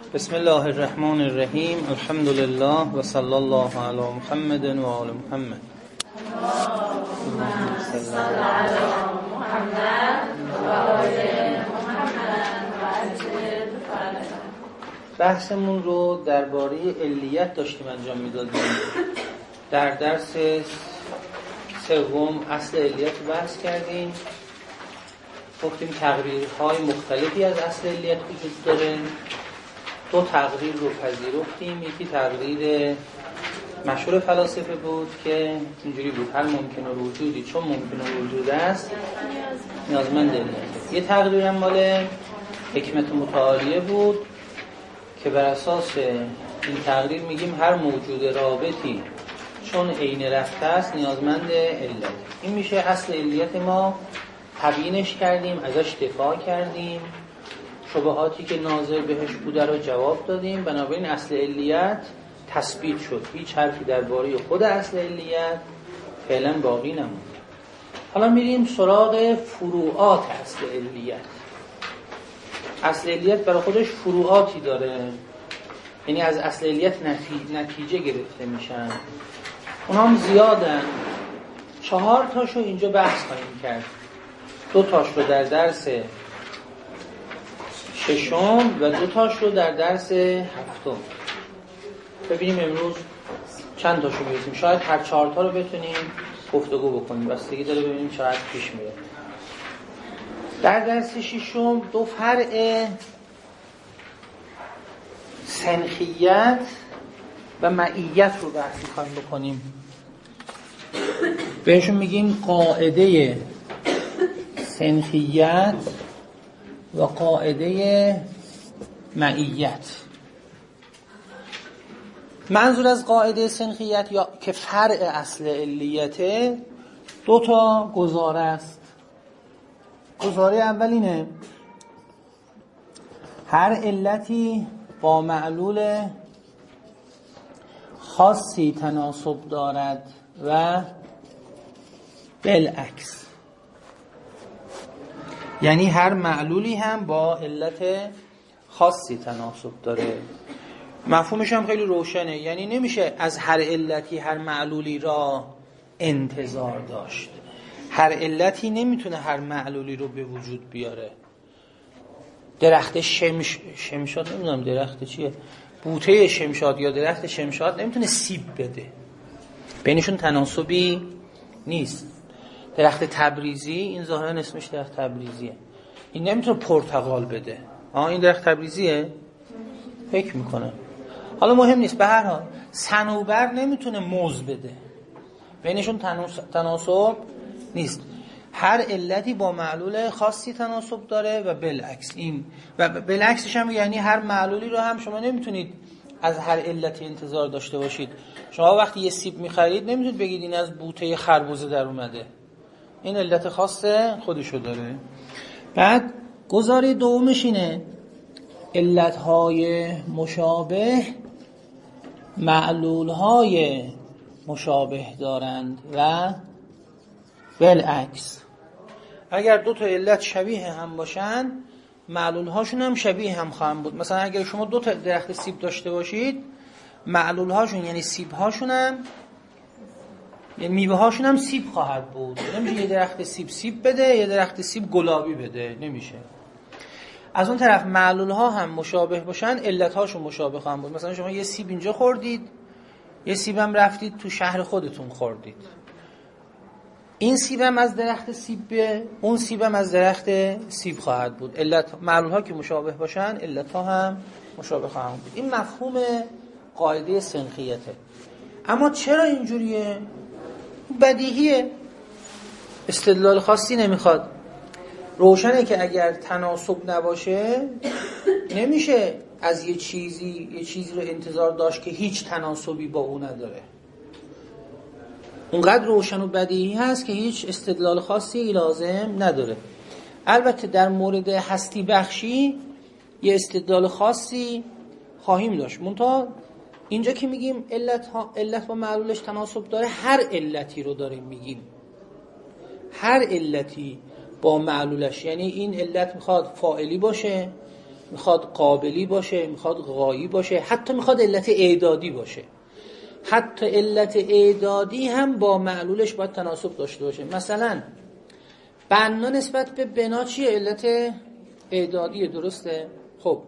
بسم الله الرحمن الرحیم. الحمد لله و صلی الله علی محمد و آل محمد. بحثمون رو درباره علیت داشتیم انجام میدادیم. در درس سوم اصل علیت رو بحث کردیم. گفتیم تقریرهای مختلفی از اصل علیت وجود داره. دو تقریر رو پذیرفتیم. یکی تقریر مشهور فلاسفه بود که اینجوری بود: هر ممکن الوجودی چون ممکن الوجود است نیازمند علیت. یه تقریر مال حکمت متعالیه بود که بر اساس این تقریر میگیم هر موجود رابطی چون عین رفته است نیازمند علت. این میشه اصل علیت. ما تبیینش کردیم، ازش دفاع کردیم، شبهاتی که ناظر بهش بوده رو جواب دادیم. بنابراین اصل علیت تثبیت شد. هیچ حرفی درباره خود اصل علیت فعلا باقی نموند. حالا میریم سراغ فروعات اصل علیت. اصل علیت برای خودش فروعاتی داره، یعنی از اصل علیت نتیجه گرفته میشن. اونا هم زیادن. 4 تاشو اینجا بحث خواهیم کرد. 2 تاش رو در درس ششم و 2 تاش رو در درس هفتم. ببینیم امروز چند تاشو میرسیم. شاید هر 4 تا رو بتونیم گفتگو بکنیم. بستگی داره ببینیم چقدر پیش میره. در درس ششم 2 فرع سنخیت و معیت رو بحث می‌خوایم بکنیم. بهشون میگیم قاعده سنخیت و قاعده معیت. منظور از قاعده سنخیت یا که فرع اصل علیته 2 تا گزاره است. گزاره اول اینه: هر علتی با معلول خاصی تناسب دارد و بالعکس. یعنی هر معلولی هم با علت خاصی تناسب داره. مفهومش هم خیلی روشنه. یعنی نمیشه از هر علتی هر معلولی را انتظار داشت. هر علتی نمیتونه هر معلولی رو به وجود بیاره. درخت شمشاد نمیدونم درخت چیه، بوته شمشاد یا درخت شمشاد نمیتونه سیب بده. بینشون تناسبی نیست. درخت تبریزی، این ظاهرا اسمش درخت تبریزیه، این نمیتونه پرتقال بده. این درخت تبریزیه؟ فکر میکنه. حالا مهم نیست. به هر حال صنوبر نمیتونه موز بده. بینشون تناسب نیست. هر علتی با معلول خاصی تناسب داره و بالعکس. این و بالعکسش هم یعنی هر معلولی رو هم شما نمیتونید از هر علتی انتظار داشته باشید. شما وقتی یه سیب میخرید نمیتونید بگید این از بوته خربزه در اومده. این علت خاص خودشو داره. بعد گزاره دومش اینه: علتهای مشابه معلولهای مشابه دارند و بالعکس. اگر 2 تا علت شبیه هم باشن معلولهاشون هم شبیه هم خواهند بود. مثلا اگر شما 2 تا درخت سیب داشته باشید، معلولهاشون یعنی سیبهاشون هم یعنی میوه هاشون هم سیب خواهد بود. نمیشه یه درخت سیب بده یه درخت سیب گلابی بده، نمیشه. از اون طرف معلول ها هم مشابه باشن، علت هاشون مشابه خواهند بود. مثلا شما یه سیب اینجا خوردید، یه سیب هم رفتید تو شهر خودتون خوردید. این سیب هم از درخت سیب به اون سیب هم از درخت سیب خواهد بود. معلول ها که مشابه باشن علت ها هم مشابه خواهند بود. این مفهوم قاعده سنخیته. اما چرا اینجوریه؟ بدیهیه، استدلال خاصی نمیخواد. روشنه که اگر تناسب نباشه نمیشه از یه چیزی رو انتظار داشت که هیچ تناسبی با اون نداره. اونقدر روشن و بدیهی هست که هیچ استدلال خاصی لازم نداره. البته در مورد هستی بخشی یه استدلال خاصی خواهیم داشت. منتها اینجا که میگیم علت با معلولش تناسب داره، هر علتی رو داریم میگیم. هر علتی با معلولش، یعنی این علت میخواد فاعلی باشه میخواد قابلی باشه، میخواد غایی باشه، حتی میخواد علت اعدادی باشه. حتی علت اعدادی هم با معلولش باید تناسب داشته باشه. مثلا بنا نسبت به بنا چیه؟ علت اعدادیه، درسته؟ خب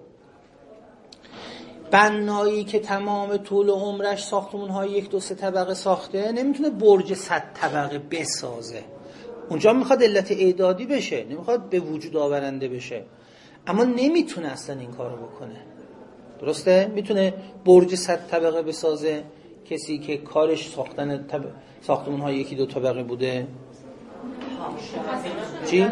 بنایی که تمام طول و عمرش ساختمون‌های 1 2 3 طبقه ساخته نمیتونه برج 100 طبقه بسازه. اونجا میخواد علت اعدادی بشه، نمیخواد به وجود آورنده بشه، اما نمیتونه اصلا این کارو بکنه. درسته؟ میتونه برج 100 طبقه بسازه کسی که کارش ساختن ساختمان‌های 1 2 طبقه بوده؟ چی؟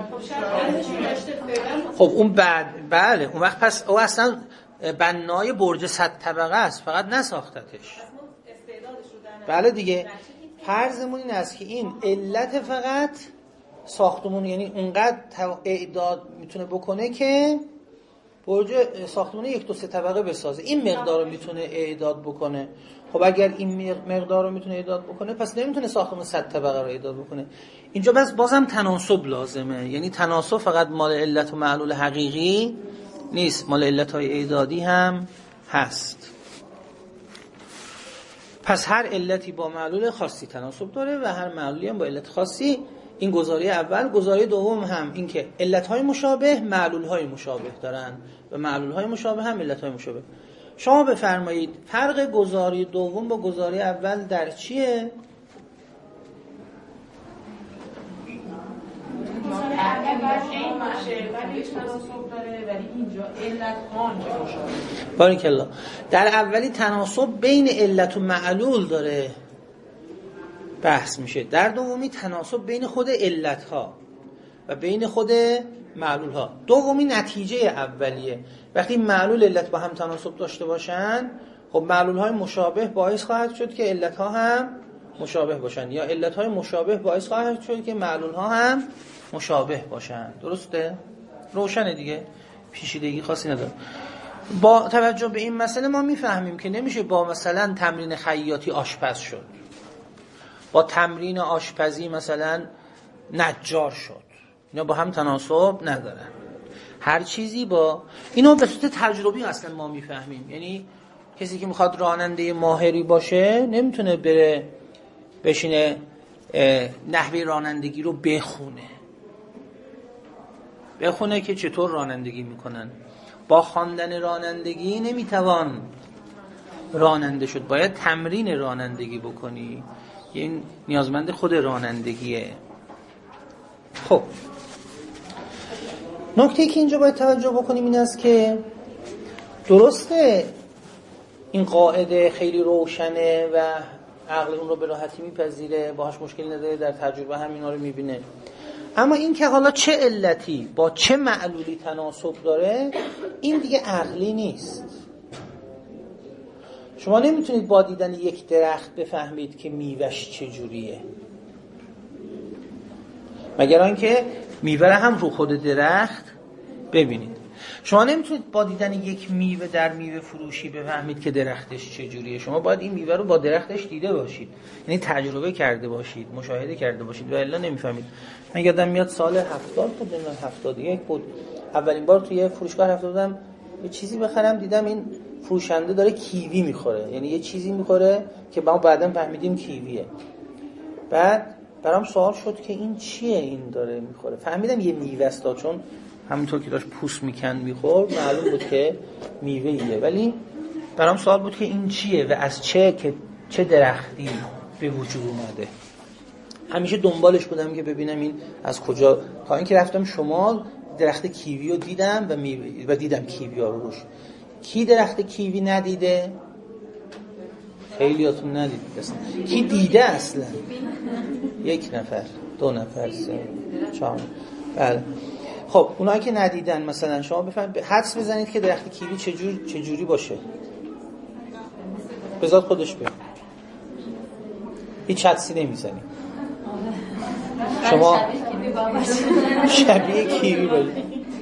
خب اون بعد بله اون وقت پس او اصلا بنای برج 100 طبقه است، فقط نساختتش. بله دیگه، فرضمون این است که این علت فقط ساختمون، یعنی اونقدر اعداد میتونه بکنه که برج ساختمون 1 2 3 طبقه بسازه. این مقدار رو میتونه اعداد بکنه. خب اگر این مقدار رو میتونه اعداد بکنه پس نمیتونه ساختمون 100 طبقه رو اعداد بکنه. اینجا بازم تناسب لازمه، یعنی تناسب فقط مال علت و معلول حقیقی نیست، مال علت‌های اعدادی هم هست. پس هر علتی با معلول خاصی تناسب داره و هر معلولی هم با علت خاصی. این گزاره اول. گزاره دوم هم این که علت‌های مشابه معلول‌های مشابه دارن و معلول‌های مشابه هم علت‌های مشابه. شما بفرمایید فرق گزاره دوم با گزاره اول در چیه؟ باریکالله. در اولی تناسب بین علت و معلول داره بحث میشه، در دومی تناسب بین خود علت ها و بین خود معلول ها. دومی نتیجه اولیه. وقتی معلول علت با هم تناسب داشته باشن، خب معلول های مشابه باعث خواهد شد که علت ها هم مشابه باشن، یا علت های مشابه باعث خواهد شد که معلول ها هم مشابه باشن. درسته؟ روشنه دیگه، پیچیدگی خاصی نداره. با توجه به این مسئله ما میفهمیم که نمیشه با مثلا تمرین خیاطی آشپز شد، با تمرین آشپزی مثلا نجار شد. اینا با هم تناسب ندارن. هر چیزی با اینو به صورت تجربی اصلا ما میفهمیم. یعنی کسی که میخواد راننده ماهری باشه نمیتونه بره بشینه نحوه رانندگی رو بخونه که چطور رانندگی میکنن. با خواندن رانندگی نمیتوان راننده شد، باید تمرین رانندگی بکنی. این نیازمند خود رانندگیه. خب نکته که اینجا باید توجه بکنیم این است که درسته این قاعده خیلی روشنه و عقل اون رو به راحتی میپذیره، باهاش مشکلی نداره، در تجربه هم اینا رو میبینه، اما این که حالا چه علتی با چه معلولی تناسب داره این دیگه عقلی نیست. شما نمیتونید با دیدن یک درخت بفهمید که میوهش چجوریه، مگر آنکه میوه هم رو خود درخت ببینید. شما نمیتونید با دیدن یک میوه در میوه فروشی بفهمید که درختش چجوریه. شما باید این میوه رو با درختش دیده باشید، یعنی تجربه کرده باشید، مشاهده کرده باشید و الا نمیفهمید. من یادم میاد سال 70 بود، 71 بود، اولین بار توی فروشگاه رفته بودم یه چیزی بخرم، دیدم این فروشنده داره کیوی میخوره، یعنی یه چیزی میخوره که ما بعداً فهمیدیم کیویه. بعد برام سوال شد که این چیه این داره میخوره. فهمیدم یه میوه است، چون همونطور که داشت پوست میکن میخورد معلوم بود که میوه‌ایه، ولی برام سوال بود که این چیه و از چه درختی به وجود اومده. همیشه دنبالش بودم که ببینم این از کجا، تا اینکه رفتم شمال درخت کیوی رو دیدم و دیدم کیوی ها روش. کی درخت کیوی ندیده؟ خیلیاتون ندیدید اصلا. کی دیده اصلا؟ 1 نفر، 2 نفر، 3، 4. بله. خب اونایی که ندیدن مثلا شما بفهمید، حدس بزنید که درخت کیوی چجوری باشه. بذات خودش بگه. هیچ حدسی نمیزنید. شما شبیه کیوی باشه.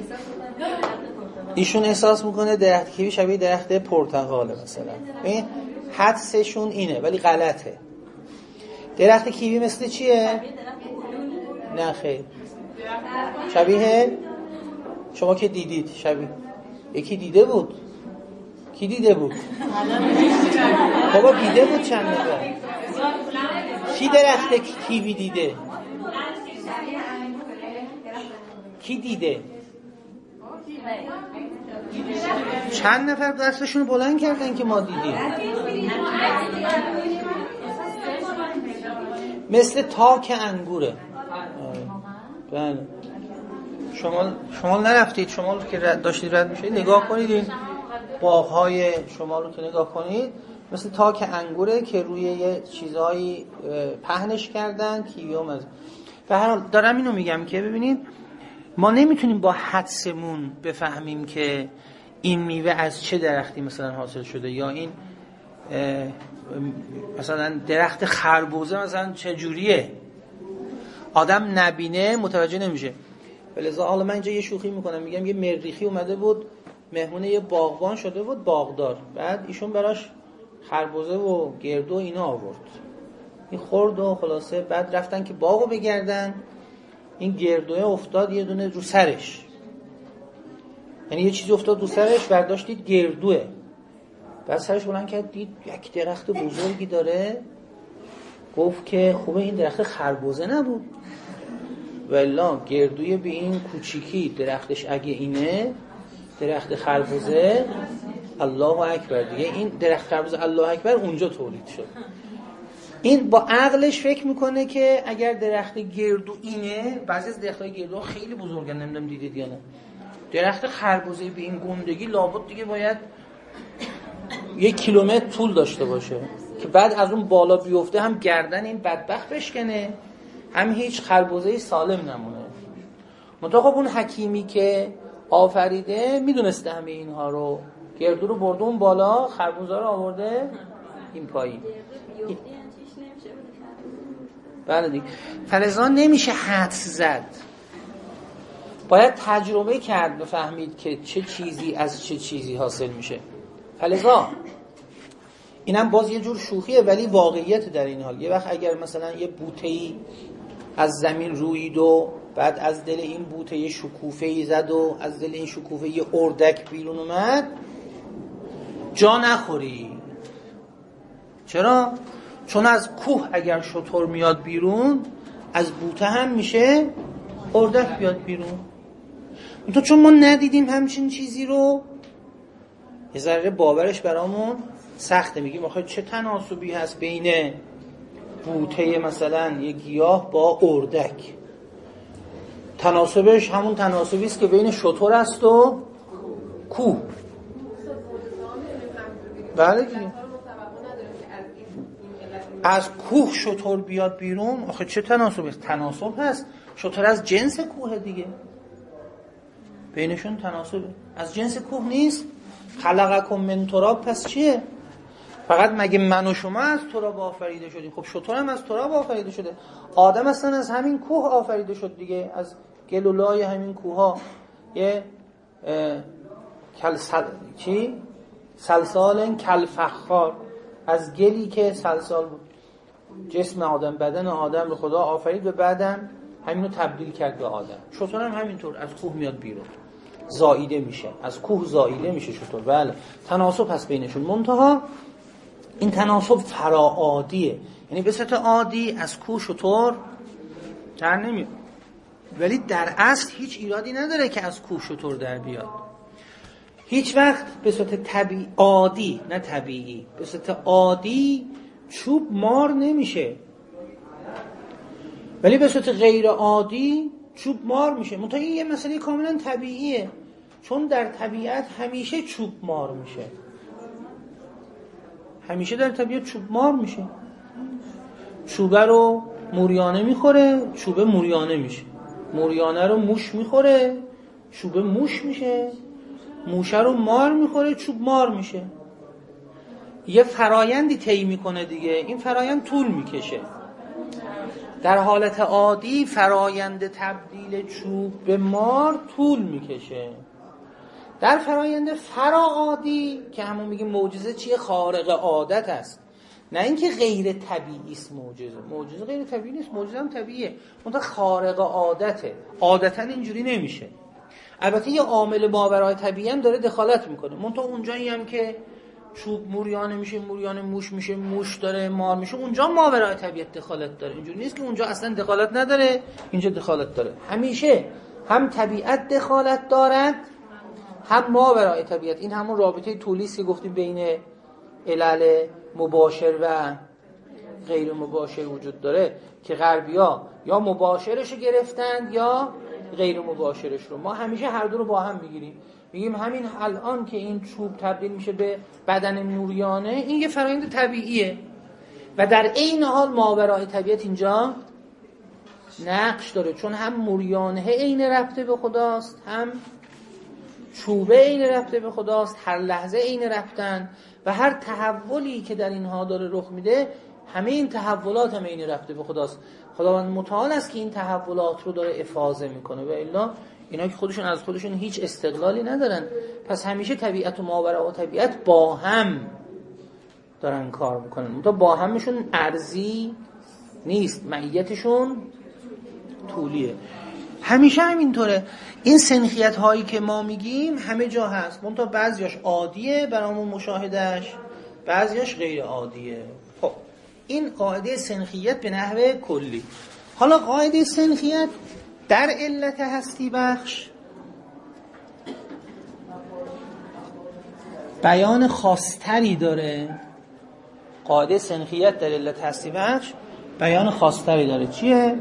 ایشون احساس میکنه درخت کیوی شبیه درخت پرتقاله مثلا. این حدسشون اینه ولی غلطه. درخت کیوی مثل چیه؟ نه خیر. شبیه شما که دیدید شبیه یکی دیده بود. کی دیده بود؟ بابا دیده بود چند نفر. کی درخت کیوی دیده؟ کی دیده؟ چند نفر دستشون بلند کردن که ما دیدیم. مثل تاک انگوره. بله. شما نرفتید، شما که داشتید رد میشید نگاه کنید این باغ‌های شما رو که نگاه کنید مثل تاک انگوره که روی یه چیزایی پهنش کردن کیویوم. از به هر حال دارم اینو میگم که ببینید ما نمیتونیم با حدسمون بفهمیم که این میوه از چه درختی مثلا حاصل شده یا این مثلا درخت خربوزه مثلا چه جوریه. آدم نبینه متوجه نمیشه. ولذا حالا من اینجا یه شوخی میکنم، میگم یه مریخی اومده بود مهمون یه باغبان شده بود باغدار، بعد ایشون براش خربوزه و گردو اینا آورد، این خورد و خلاصه بعد رفتن که باغو بگردن، این گردوه افتاد یه دونه رو سرش، یعنی یه چیزی افتاد رو سرش، برداشتید گردوه، بعد سرش بلند کرد دید یک درخت بزرگی داره، گفت که خوبه این درخت خربوزه نبود، والله گردوی به این کوچیکی درختش اگه اینه درخت خربوزه الله اکبر دیگه، این درخت خربوزه الله اکبر اونجا تولید شد. این با عقلش فکر میکنه که اگر درخت گردو اینه، بعضی از درختای گردو خیلی بزرگن، نمیدونم دیدید یا نه، درخت خربوزه به این گندگی لابد دیگه باید 1 کیلومتر طول داشته باشه که بعد از اون بالا بیفته هم گردن این بدبخت بشکنه هم هیچ خربوزه سالم نمونه. منتها خب اون حکیمی که آفریده میدونسته همه اینها رو، گردو رو برده اون بالا، خربوزه رو آورده این پایین. بله دیگه، فلزا نمیشه حدس زد، باید تجربه کرد بفهمید که چه چیزی از چه چیزی حاصل میشه. فلزا اینم باز یه جور شوخیه ولی واقعیت در این حال. یه وقت اگر مثلا یه بوته‌ای از زمین رویید و بعد از دل این بوته یه شکوفه‌ای زد و از دل این شکوفه یه اردک بیرون اومد، جا نخوری. چرا؟ چون از کوه اگر شتر میاد بیرون، از بوته هم میشه اردک بیاد بیرون. تو چون ما ندیدیم همچین چیزی رو، یه ذره باورش برامون سخته. میگیم آخه چه تناسبی هست بین بوته مثلا یه گیاه با اردک؟ تناسبش همون تناسبی است که بین شتر است و کوه. بله دیگه، از کوه شتر بیاد بیرون، آخه چه تناسبی است؟ تناسب هست، شتر از جنس کوه دیگه، بینشون تناسبه. از جنس کوه نیست؟ خلقکم من تراب، پس چیه؟ فقط مگه من و شما از تراب آفریده شدیم؟ خب شتر هم از تراب آفریده شده، آدم اصلا از همین کوه آفریده شد دیگه، از گل و لای همین کوه ها. یه سلسال کالفخار، از گلی که سلسال بود. جسم آدم، بدن آدم رو خدا آفرید و بعدم همینو تبدیل کرد به آدم. شتر هم همینطور از کوه میاد بیرون، زاییده میشه، از کوه زاییده میشه شتر. بله تناسب هست بینشون، منتها این تناسب فراعادیه، یعنی به صورت عادی از کوه شتر در نمیاد، ولی در اصل هیچ ایرادی نداره که از کوه شتر در بیاد. هیچ وقت به صورت عادی، نه طبیعی، به صورت عادی چوب مار نمیشه، ولی به صورت غیر عادی چوب مار میشه. منتها این یه مسئله کاملا طبیعیه، چون در طبیعت همیشه چوب مار میشه، همیشه در طبیعت چوب مار میشه. چوبه رو موریانه میخوره، چوبه موریانه میشه. موریانه رو موش میخوره، چوبه موش میشه. موشه رو مار میخوره، چوب مار میشه. یه فرایندی طی میکنه دیگه، این فرایند طول میکشه. در حالت عادی فرایند تبدیل چوب به مار طول میکشه. در فرایند فراعادی که همون میگیم معجزه چیه؟ خارق عادت است، نه اینکه غیر طبیعی است. معجزه غیر طبیعی نیست، معجزه هم طبیعیه، منتها خارق عادته. عادتا اینجوری نمیشه. البته یه عامل ماورای طبیعی هم داره دخالت میکنه، منتها اونجایی هم که چوب موریانه میشه، موریانه موش میشه، موش داره مار میشه، اونجا ماورای طبیعت دخالت داره. اینجوری نیست که اونجا اصلا دخالت نداره، اینجا دخالت داره. همیشه هم طبیعت دخالت دارد هم ماورای طبیعت. این همون رابطه طولیست که گفتیم بین علل مباشر و غیر مباشر وجود داره که غربی‌ها یا مباشرش رو گرفتن یا غیر مباشرش رو. ما همیشه هر دو رو با هم میگیریم، میگیم همین الان که این چوب تبدیل میشه به بدن موریانه، این یه فرآیند طبیعیه و در عین حال ماورای طبیعت اینجا نقش داره، چون هم موریانه عین ربطه به خداست، هم چوبه عین ربطه به خداست، هر لحظه عین ربطن و هر تحولی که در اینها داره رخ میده، همه این تحولات هم عین ربطه به خداست. خداوند متعال است که این تحولات رو داره افاضه میکنه و الا اینا که خودشون از خودشون هیچ استقلالی ندارن. پس همیشه طبیعت و ماورا و طبیعت با هم دارن کار میکنن، تا با همشون ارزی نیست، معیتشون طولیه. همیشه همینطوره. این سنخیت هایی که ما میگیم همه جا هست، منتها بعضیاش عادیه برامون مشاهدهش، بعضیاش غیر عادیه. خب این قاعده سنخیت به نحو کلی. حالا قاعده سنخیت در علت هستی بخش بیان خاصتری داره. قاعده سنخیت در علت هستی بخش بیان خاصتری داره. چیه؟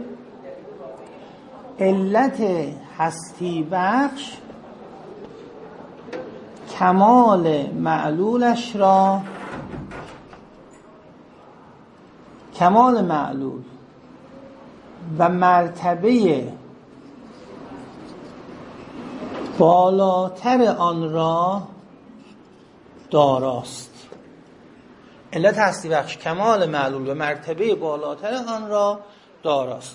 علت هستی بخش کمال معلولش را، کمال معلول و مرتبه بالاتر آن را داراست. علت هستی بخش کمال معلول و مرتبه بالاتر آن را داراست.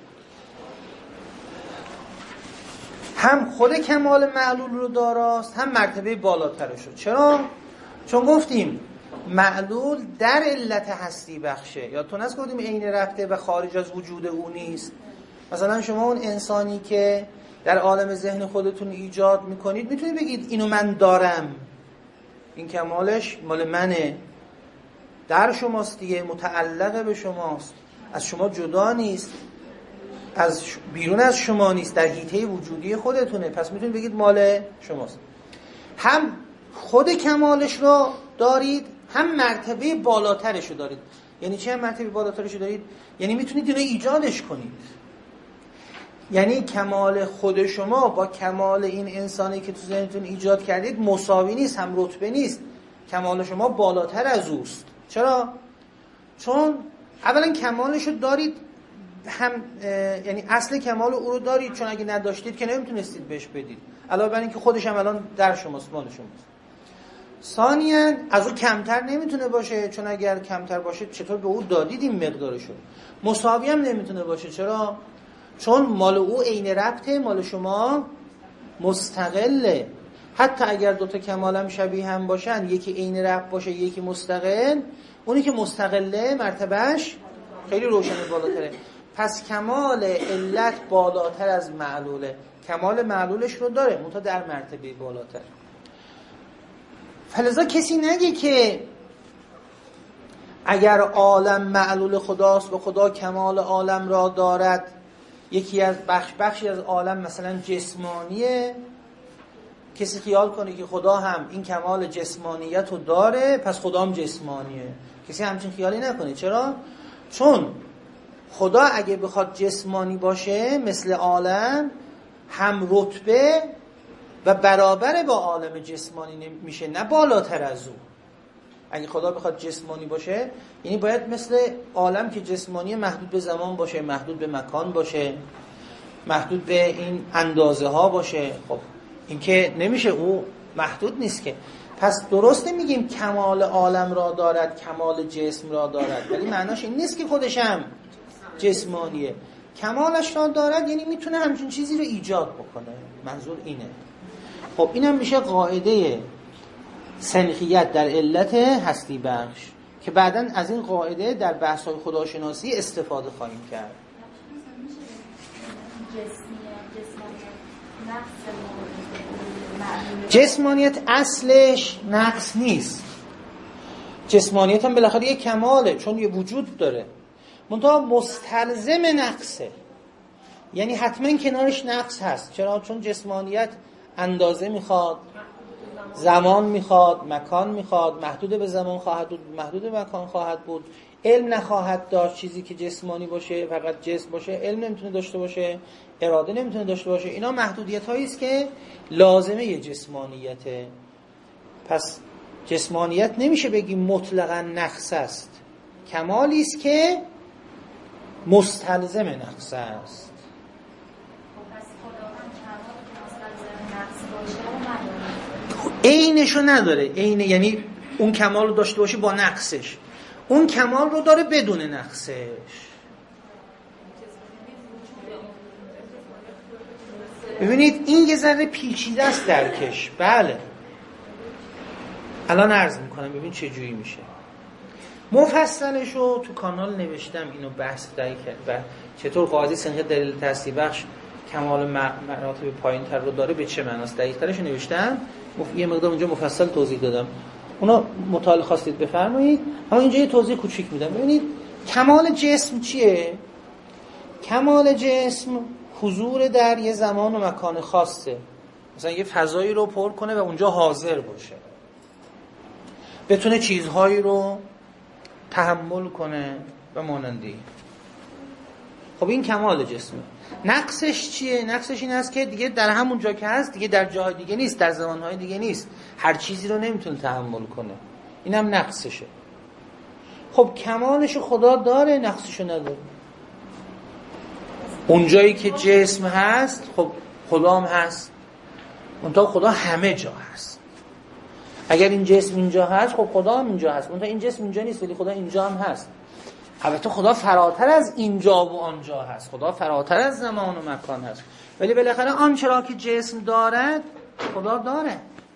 هم خود کمال معلول رو داراست، هم مرتبه بالاترش رو. چرا؟ چون گفتیم معلول در علت هستی بخشه، یا تو نست گفتیم عین رفته و خارج از وجود او نیست. مثلا شما اون انسانی که در عالم ذهن خودتون ایجاد میکنید میتونید بگید اینو من دارم، این کمالش مال منه، در شماست دیگه، متعلق به شماست، از شما جدا نیست، از بیرون از شما نیست، در حیطه وجودی خودتونه، پس میتونید بگید مال شماست. هم خود کمالش رو دارید، هم مرتبه بالاترش رو دارید. یعنی چه هم مرتبه بالاترش رو دارید؟ یعنی میتونید اینو ایجادش کنید. یعنی کمال خود شما با کمال این انسانی که تو ذهنتون ایجاد کردید مساوی نیست، هم رتبه نیست. کمال شما بالاتر از اوست. چرا؟ چون اولا کمالش رو دارید، هم یعنی اصل کمال او رو دارید، چون اگه نداشتید که نمیتونستید بهش بدید، علاوه بر اینکه خودش هم الان در شماست، مال شماست. ثانیاً از او کمتر نمیتونه باشه، چون اگر کمتر باشه چطور به او دادید این مقدارشو. مساوی هم نمیتونه باشه. چرا؟ چون مال او عین ربطه، مال شما مستقله. حتی اگر دوتا کمال هم شبیه هم باشن، یکی عین ربط باشه یکی مستقل، اونی که مستقله مرتبهش خیلی روشن بالاتره. پس کمال علت بالاتر از معلوله، کمال معلولش رو داره منتها در مرتبه بالاتر. فلذا کسی نگه که اگر عالم معلول خداست و خدا کمال عالم را دارد، یکی از بخشی از عالم مثلا جسمانیه، کسی خیال کنه که خدا هم این کمال جسمانیت رو داره پس خدا هم جسمانیه. کسی همچین خیالی نکنه. چرا؟ چون خدا اگه بخواد جسمانی باشه مثل عالم، هم رتبه و برابر با عالم جسمانی میشه، نه بالاتر از او. اگه خدا بخواد جسمانی باشه یعنی باید مثل عالم که جسمانی محدود به زمان باشه، محدود به مکان باشه، محدود به این اندازه ها باشه. خب این که نمیشه، او محدود نیست که. پس درست نمیگیم کمال عالم را دارد، کمال جسم را دارد، ولی معناش این نیست که خودش هم جسمانیه. کمالش را دارد یعنی میتونه همچین چیزی رو ایجاد بکنه، منظور اینه. خب اینم میشه قاعده سنخیت در علت هستی بخش که بعداً از این قاعده در بحث‌های خداشناسی استفاده خواهیم کرد. جسمی نفس جسمانیت اصلش نقص نیست. جسمانیت هم بالاخره یک کماله، چون یه وجود داره، منتها مستلزم نقصه. یعنی حتما کنارش نقص هست. چرا؟ چون جسمانیت اندازه میخواد، زمان میخواد، مکان میخواد، محدود به زمان خواهد بود، محدود به مکان خواهد بود. علم نخواهد داشت چیزی که جسمانی باشه، فقط جسم باشه. علم نمیتونه داشته باشه، اراده نمیتونه داشته باشه. اینا محدودیت هایی است که لازمه جسمانیته. پس جسمانیت نمیشه بگیم مطلقاً نقص است، کمالی است که مستلزم نقص است. عینشو نداره. عین یعنی اون کمال رو داشته باشه با نقصش، اون کمال رو داره بدون نقصش. ببینید این یه ذره پیچیده است درکش. بله الان عرض میکنم ببین چه جوری میشه. مفصلشو تو کانال نوشتم، اینو بحث دایی کرد و چطور قاضی سنخ دلیل تصدیق بخش کمال مراتب پایین تر رو داره، به چه معناست دقیق ترشو نوشتم. یه مقدار اونجا مفصل توضیح دادم، اونا مطالعه خواستید بفرمایید، اما اینجا یه توضیح کوچیک میدم. ببینید کمال جسم چیه؟ کمال جسم حضور در یه زمان و مکان خاصه. مثلا یه فضایی رو پر کنه و اونجا حاضر باشه، بتونه چیزهایی رو تحمل کنه و مانندی. خب این کمال جسمه. نقصش چیه؟ نقصش این است که دیگه در همون جا که هست دیگه در جاهای دیگه نیست، در زمانهای دیگه نیست، هر چیزی رو نمیتونه تحمل کنه. اینم نقصشه. خب کمالشو خدا داره، نقصشو نداره. اون جایی که جسم هست خب خدا هم هست، منتها خدا همه جا هست. اگر این جسم اینجا هست خب خدا هم اینجا هست، منتها این جسم اینجا نیست ولی خدا اینجا هم هست. البته خدا فراتر از اینجا و آنجا هست، خدا فراتر از زمان و مکان هست، ولی بالاخره آنچه را که جسم دارد خدا داره،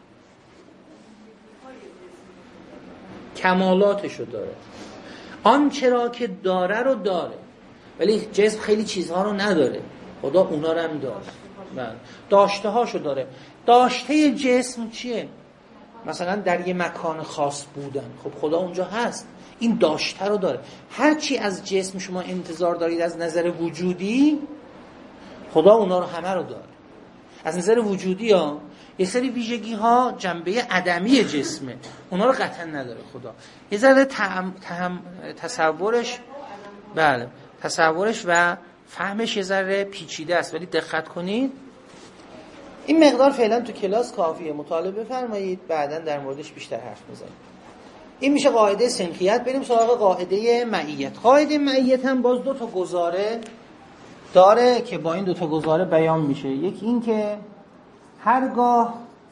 کمالاتشو داره. آنچه را که داره رو داره، ولی جسم خیلی چیزها رو نداره، خدا اونا رو هم داره. داشته هاشو داره. داشته جسم چیه؟ مثلا در یه مکان خاص بودن، خب خدا اونجا هست، این داشته رو داره. هرچی از جسم شما انتظار دارید از نظر وجودی، خدا اونا رو همه رو داره. از نظر وجودی ها یه سری ویژگی ها جنبه عدمی جسمه، اونا رو قطعا نداره خدا. یه ذره تصورش، بله تصورش و فهمش یه ذره پیچیده است، ولی دقت کنید. این مقدار فعلا تو کلاس کافیه، مطالعه بفرمایید، بعداً در موردش بیشتر حرف میزنیم. این میشه قاعده سنخیت. بریم سراغ قاعده معیت. قاعده معیت هم باز دو تا گزاره داره که با این دو تا گزاره بیان میشه. یکی این که هرگاه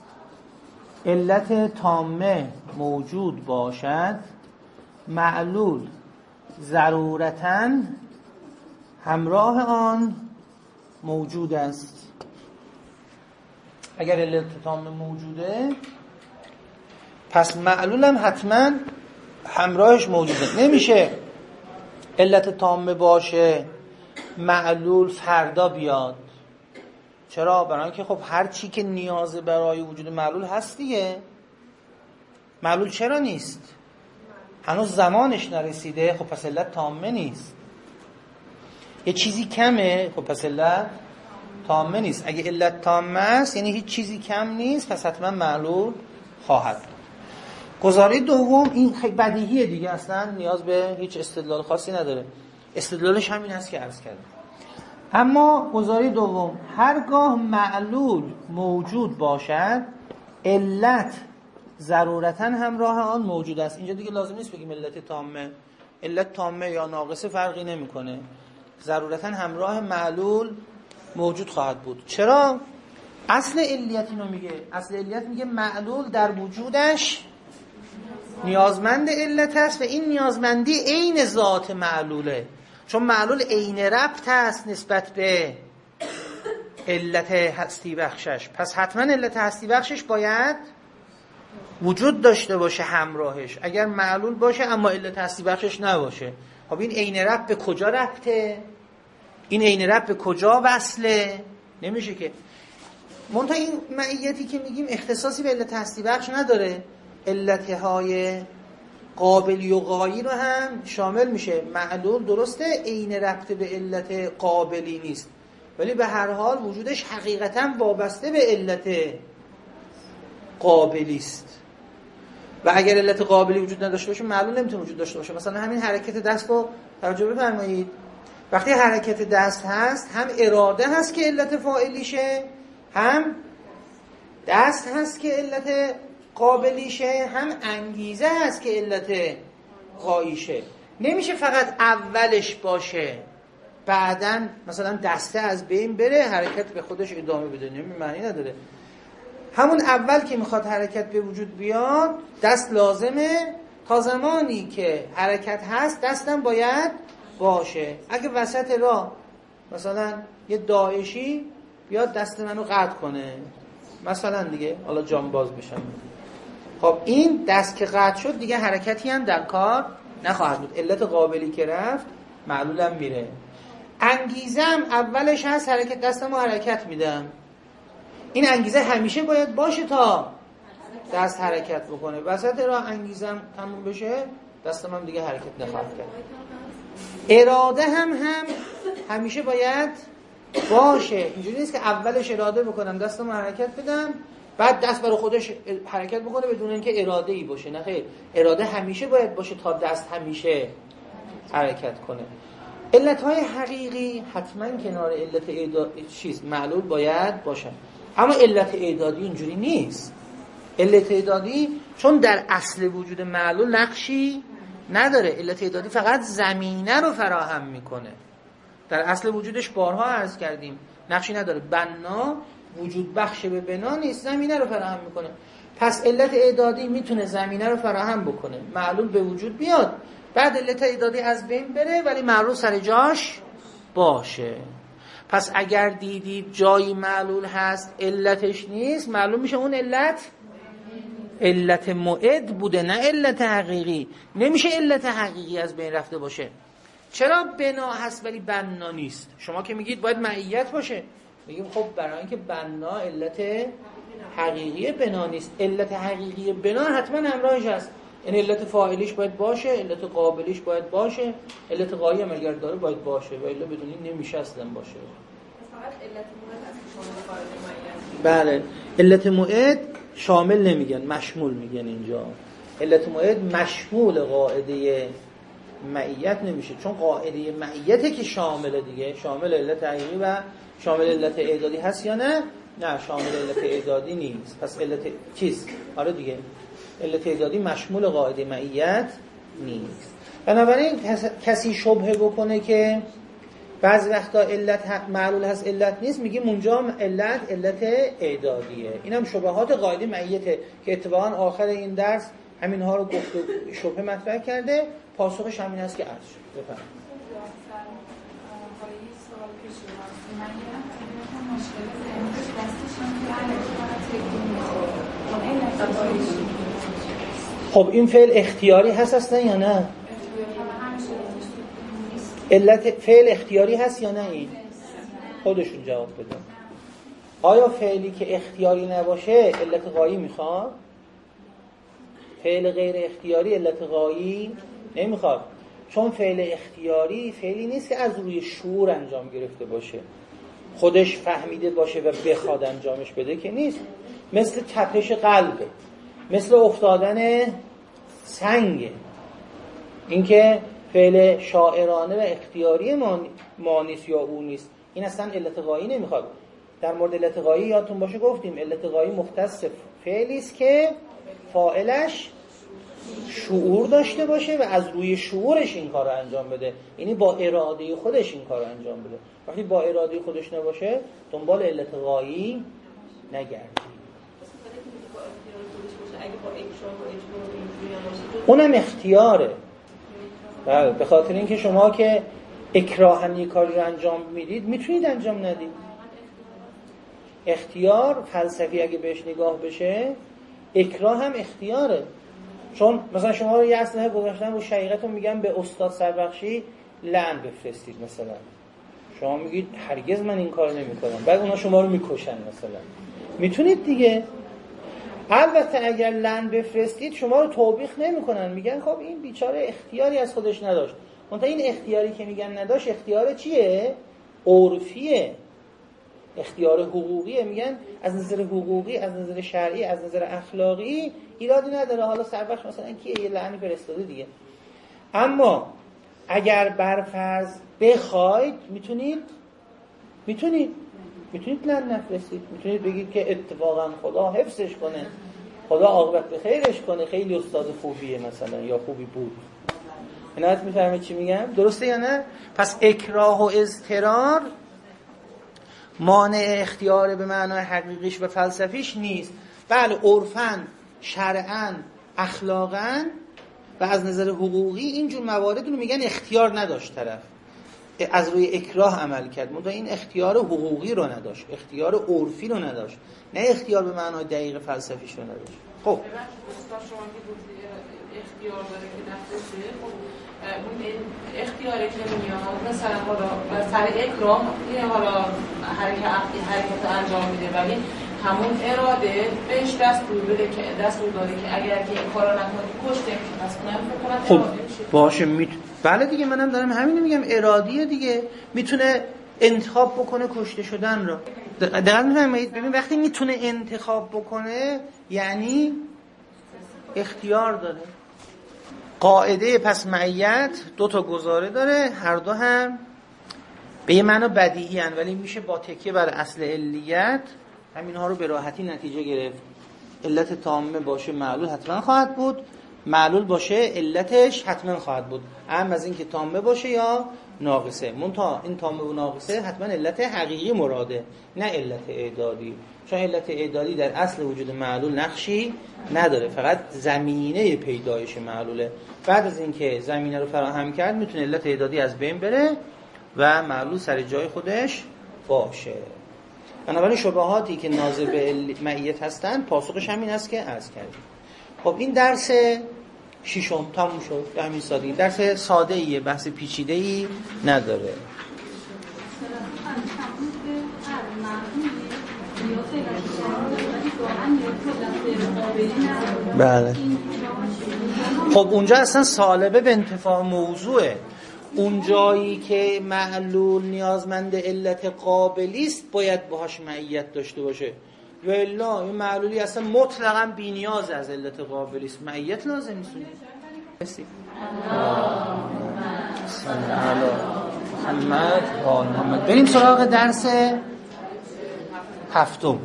علت تامه موجود باشد، معلول ضرورتاً همراه آن موجود است. اگر علت تامه موجوده پس معلول هم حتما همراهش موجوده. نمیشه علت تامه باشه معلول فردا بیاد. چرا؟ برای اینکه خب هر چی که نیاز برای وجود معلول هست دیگه. معلول چرا نیست؟ هنوز زمانش نرسیده، خب پس علت تامه نیست. یه چیزی کمه، خب پس علت تامه نیست. اگه علت تامه است یعنی هیچ چیزی کم نیست، پس حتما معلول خواهد. گزاره دوم این خیلی بدیهیه دیگه، اصلا نیاز به هیچ استدلال خاصی نداره، استدلالش همین است که عرض کردم. اما گزاره دوم، هرگاه معلول موجود باشد علت ضرورتاً همراه آن موجود است. اینجا دیگه لازم نیست بگیم علت تامه، علت تامه یا ناقصه فرقی نمیکنه، ضرورتاً همراه معلول موجود خواهد بود. چرا؟ اصل علیت اینو میگه. اصل علیت میگه معلول در وجودش نیازمند علت است و این نیازمندی عین ذات معلوله، چون معلول عین ربط است نسبت به علت هستی بخشش، پس حتما علت هستی بخشش باید وجود داشته باشه همراهش. اگر معلول باشه اما علت هستی بخشش نباشه، خب این عین ربط به کجا ربطه؟ این عین ربط به کجا وصله؟ نمیشه که. منتها این معیتی که میگیم اختصاصی به علت هستی بخش نداره، علتهای قابلی و غایی رو هم شامل میشه. معلول درسته عین ربط به علت قابلی نیست، ولی به هر حال وجودش حقیقتا وابسته به علت قابلی است و اگر علت قابلی وجود نداشته باشه معلول نمیتونه وجود داشته باشه. مثلا همین حرکت دست رو توجه بفرمایید، وقتی حرکت دست هست هم اراده هست که علت فاعلیشه، هم دست هست که علت قابلیشه، هم انگیزه هست که علت غاییشه. نمیشه فقط اولش باشه بعدن مثلا دسته از بین بره حرکت به خودش ادامه بده، معنی نداره. همون اول که میخواد حرکت به وجود بیاد دست لازمه، تا زمانی که حرکت هست دستم باید باشه. اگه وسط راه مثلا یه داعشی بیاد دست منو قطع کنه مثلا دیگه، حالا جانباز بشم، خب این دست که قطع شد دیگه حرکتی هم در کار نخواهد بود، علت قابلی که رفت معلولم میره. انگیزم اولش هست حرکت، دستمو حرکت میدم، این انگیزه همیشه باید باشه تا دست حرکت بکنه. وسط راه انگیزم تموم بشه دستم هم دیگه حرکت نخواهد کرد. اراده هم همیشه باید باشه، اینجوری نیست که اولش اراده بکنم دستم حرکت بدم بعد دست برای خودش حرکت بکنه بدون اینکه اراده ای باشه. نه خیر، اراده همیشه باید باشه تا دست همیشه حرکت کنه. علتهای حقیقی حتما کنار علت معلول باید باشه، اما علت اعدادی اینجوری نیست. علت اعدادی چون در اصل وجود معلول نقشی نداره، علت اعدادی فقط زمینه رو فراهم میکنه، در اصل وجودش بارها عرض کردیم نقشی نداره. بنا وجود بخش به بنا نیست، زمینه رو فراهم میکنه. پس علت اعدادی میتونه زمینه رو فراهم بکنه، معلول به وجود بیاد، بعد علت اعدادی از بین بره ولی معلول سر جاش باشه. پس اگر دیدید جایی معلول هست علتش نیست، معلوم میشه اون علت معد بوده نه علت حقیقی. نمیشه علت حقیقی از بین رفته باشه. چرا بنا هست ولی بنا نیست؟ شما که میگید باید معیت باشه، میگیم خب برای اینکه بنا علت حقیقی بنا نیست، علت حقیقی بنا حتما همراهش هست. این علت فاعلیش باید باشه، علت قابلیش باید باشه، علت غایی هم اگر داره باید باشه و الا بدون این نمیشه اصلا باشه. فقط علت معد از شامل بله، علت معد شامل نمیگن، مشمول میگن اینجا. علت معد مشمول قاعده معیت نمیشه، چون قاعده معیته که شامل دیگه، شامل علت حقیقی و شامل علت اعدادی هست یا نه؟ نه، شامل علت اعدادی نیست. پس علت چیست؟ آره دیگه، علت اعدادی مشمول قاعده معیت نیست. بنابراین کسی شبهه بکنه که بعضی وقتا علت معلول هست علت نیست، میگیم اونجا علت اعدادیه. اینم شبهات قاعده معیته که اتفاقا آخر این درس همینها رو گفت و شبهه مطرح کرده، پاسخش همین است که عرض شد. بفرمایید. خب این فعل اختیاری هست اصلا یا نه؟ علت فعل اختیاری هست یا نه؟ این خودشون جواب بدن. آیا فعلی که اختیاری نباشه علت غایی میخواد؟ فعل غیر اختیاری علت غایی نمیخواد، چون فعل اختیاری فعلی نیست که از روی شعور انجام گرفته باشه، خودش فهمیده باشه و بخواد انجامش بده که نیست. مثل تپش قلبه، مثل افتادن سنگه. این که فعل شاعرانه و اختیاری ما نیست یا او نیست، این اصلا علت غایی نمیخواد. در مورد علت غایی یادتون باشه گفتیم علت غایی مختص فعلی است که فاعلش شعور داشته باشه و از روی شعورش این کار رو انجام بده، یعنی با اراده خودش این کار رو انجام بده. وقتی با اراده خودش نباشه دنبال علت غایی نگردید. اونم اختیاره. بله، به خاطر اینکه شما که اکراهن یک کاری رو انجام میدید میتونید انجام ندید. اختیار فلسفی اگه بهش نگاه بشه، اکراه هم اختیاره. چون مثلا شما رو یه اسلحه گذاشتن رو شقیقتون میگن به استاد سربخشی لعن بفرستید مثلا، شما میگید هرگز من این کار نمیکنم، بعد اونا شما رو میکشن مثلا. میتونید دیگه. البته اگر لن بفرستید شما رو توبیخ نمیکنن، میگن خب این بیچاره اختیاری از خودش نداشت. منتها این اختیاری که میگن نداشت اختیار چیه؟ عرفیه، اختیار حقوقیه. میگن از نظر حقوقی، از نظر شرعی، از نظر اخلاقی ایرادی نداره، حالا سربخش مثلا کیه یه لعنی فرستاده دیگه. اما اگر برفرض بخواید میتونید لن نفرستید، میتونید بگید که اتفاقا خدا حفظش کنه، خدا عاقبت به خیرش کنه، خیلی استاد خوبیه مثلا یا خوبی بود. عنایت میفهمید چی میگم؟ درسته یا نه؟ پس اکراه و اضطرار مانع اختیار به معنای حقیقیش و فلسفیش نیست. بله عرفاً، شرعاً، اخلاقاً و از نظر حقوقی اینجور موارد رو میگن اختیار نداشت طرف، از روی اکراه عمل کرد، منتها این اختیار حقوقی رو نداشت، اختیار عرفی رو نداشت، نه اختیار به معنای دقیق فلسفیش رو نداشت. خب شما اختیار داره که نفسه، خب اون اختیاری که میاد مثلا حالا سر اکراه یه حالا حرکت انجام میده، ولی همون اراده بهش دستور داده که اگر که این کارو نکنی کشته میشه، پس اونم فکر کنم اراده میشه. باشه بله دیگه، منم دارم همینو میگم، ارادیه دیگه، میتونه انتخاب بکنه کشته شدن رو. دقیق میفهمید؟ ببین وقتی میتونه انتخاب بکنه یعنی اختیار داره. قاعده پس معیت دو تا گزاره داره، هر دو هم به یه معنی بدیهی هن، ولی میشه با تکیه بر اصل علیت همینها رو به راحتی نتیجه گرفت. علت تامه باشه معلول حتما خواهد بود، معلول باشه علتش حتما خواهد بود، اهم از این که تامه باشه یا ناقصه. منتها این تامه و ناقصه حتما علت حقیقی مراده، نه علت اعدادی، چون علت اعدادی در اصل وجود معلول نقشی نداره، فقط زمینه پیدایش معلوله. بعد از اینکه زمینه رو فراهم کرد میتونه علت اعدادی از بین بره و معلول سر جای خودش باشه. بنابراین شبهاتی که ناظر به معیت هستن پاسخش همین است که عرض کردیم. خب این درس ششم تموم شد به همین سادگی. درس ساده ایه، بحث پیچیده ای نداره. بله. خب اونجا اصلا سالبه به انتفاع موضوعه. اون جایی که معلول نیازمند علت قابلی است باید باهاش معیت داشته باشه، و الا این معلولی اصلا مطلقاً بی‌نیاز از علت قابلی است، معیت لازم نیست. محمد. بریم سراغ درس هفتم.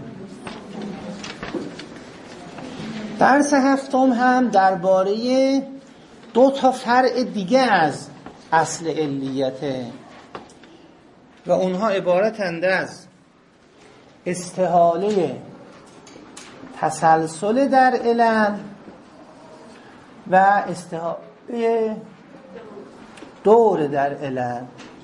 درس هفتم هم درباره دو تا فرع دیگه از اصل علیته و اونها عبارتند از استحاله تسلسل در علل و استحاله دور در علل.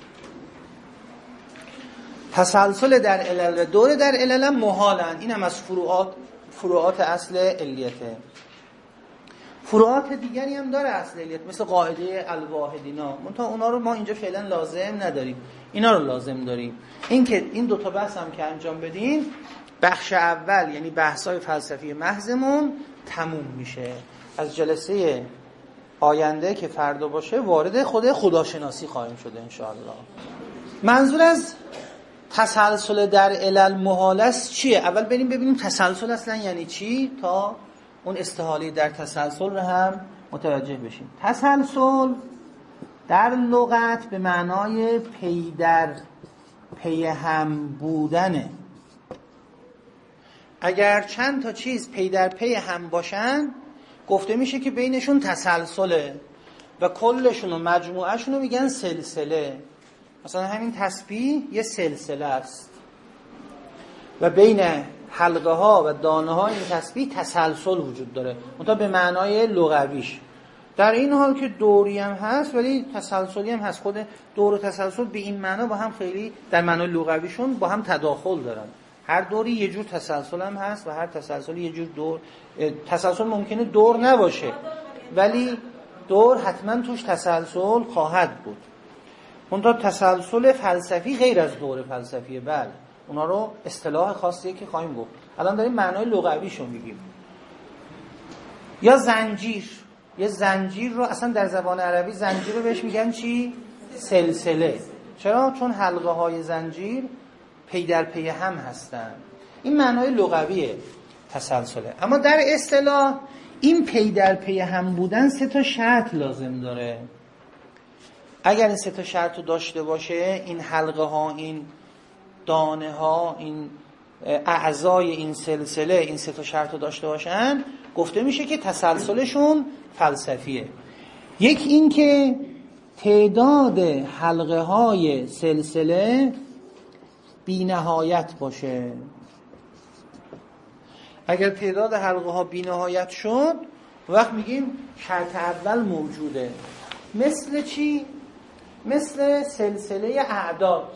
تسلسل در علل و دور در علل هم محالن، این هم از فروعات اصل علیته. فروعات دیگری هم داره اصل علیت، مثل قاعده الواحدینا، منتها اونا رو ما اینجا فعلا لازم نداریم، اینا رو لازم داریم. این دو تا بحث هم که انجام بدیم، بخش اول یعنی بحث‌های فلسفی محضمون تموم میشه. از جلسه آینده که فردا باشه وارد خود خداشناسی خواهیم شده انشاءالله. منظور از تسلسل در علل محال است چیه؟ اول بریم ببینیم تسلسل اصلا یعنی چی تا اون استحاله در تسلسل رو هم متوجه بشیم. تسلسل در لغت به معنای پی در پی هم بودنه. اگر چند تا چیز پی در پی هم باشن گفته میشه که بینشون تسلسله و کلشون و مجموعهشون رو میگن سلسله. مثلا همین تسبیح یه سلسله است و بین حلقه ها و دانه های این تسبیح تسلسل وجود داره، منتها به معنای لغویش. در این حال که دوری هم هست ولی تسلسلی هم هست. خود دور و تسلسل به این معنا با هم خیلی در معنای لغویشون با هم تداخل دارن. هر دوری یه جور تسلسل هم هست و هر تسلسلی یه جور دور. تسلسل ممکنه دور نباشه ولی دور حتما توش تسلسل خواهد بود. منتها تسلسل فلسفی غیر از دور فلسفیه. بله اونا رو اصطلاح خاصیه که خواهیم گفت. الان داریم معنای لغویشو میگیم. یا زنجیر، یه زنجیر رو اصلا در زبان عربی زنجیر رو بهش میگن چی؟ سلسله. چرا؟ چون حلقه های زنجیر پی در پی هم هستن. این معنای لغویه تسلسله. اما در اصطلاح این پی در پی هم بودن 3 شرط لازم داره. اگر این 3 شرط رو داشته باشه، این حلقه ها، این دانه ها، این اعضای این سلسله این 3 شرط رو داشته باشن، گفته میشه که تسلسلشون فلسفیه. یک این که تعداد حلقه های سلسله بی نهایت باشه. اگر تعداد حلقه ها بی نهایت شد، وقت میگیم شرط اول موجوده. مثل چی؟ مثل سلسله اعداد.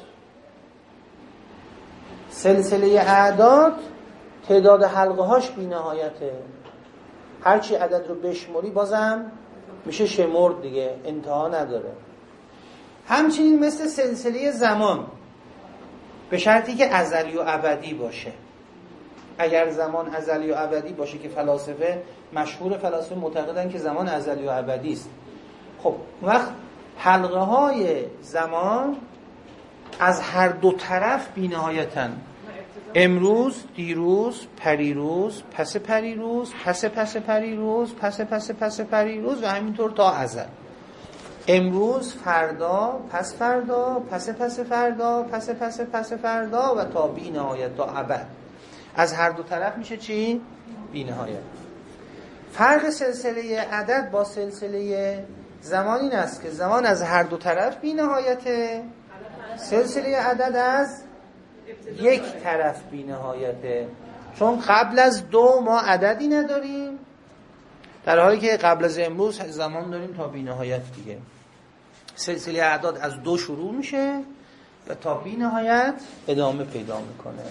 سلسله اعداد تعداد حلقه هاش بی نهایته. هرچی عدد رو بشموری بازم میشه شمرد دیگه، انتها نداره. همچنین مثل سلسله زمان، به شرطی که ازلی و ابدی باشه. اگر زمان ازلی و ابدی باشه، که فلاسفه مشهور فلاسفه معتقدن که زمان ازلی و ابدی است، خب وقت حلقه های زمان از هر دو طرف بی‌نهایتن. امروز، دیروز، پریروز، پس پریروز، پس پریروز، پس پریروز و همینطور تا ازل. امروز، فردا، پس فردا، پس فردا، پس فردا و تا بی نهایت، تا ابد. از هر دو طرف میشه چی؟ بی نهایت. فرق سلسله عدد با سلسله زمان این است که زمان از هر دو طرف بی نهایته، سلسله عدد از یک طرف بی نهایته. چون قبل از 2 ما عددی نداریم، در حالی که قبل از امروز زمان داریم تا بی نهایت دیگه. سلسله اعداد از 2 شروع میشه و تا بی نهایت ادامه پیدا میکنه.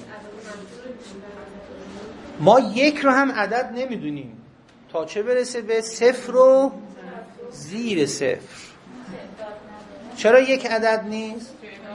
ما 1 رو هم عدد نمیدونیم تا چه برسه به 0 و زیر 0. چرا 1 عدد نیست؟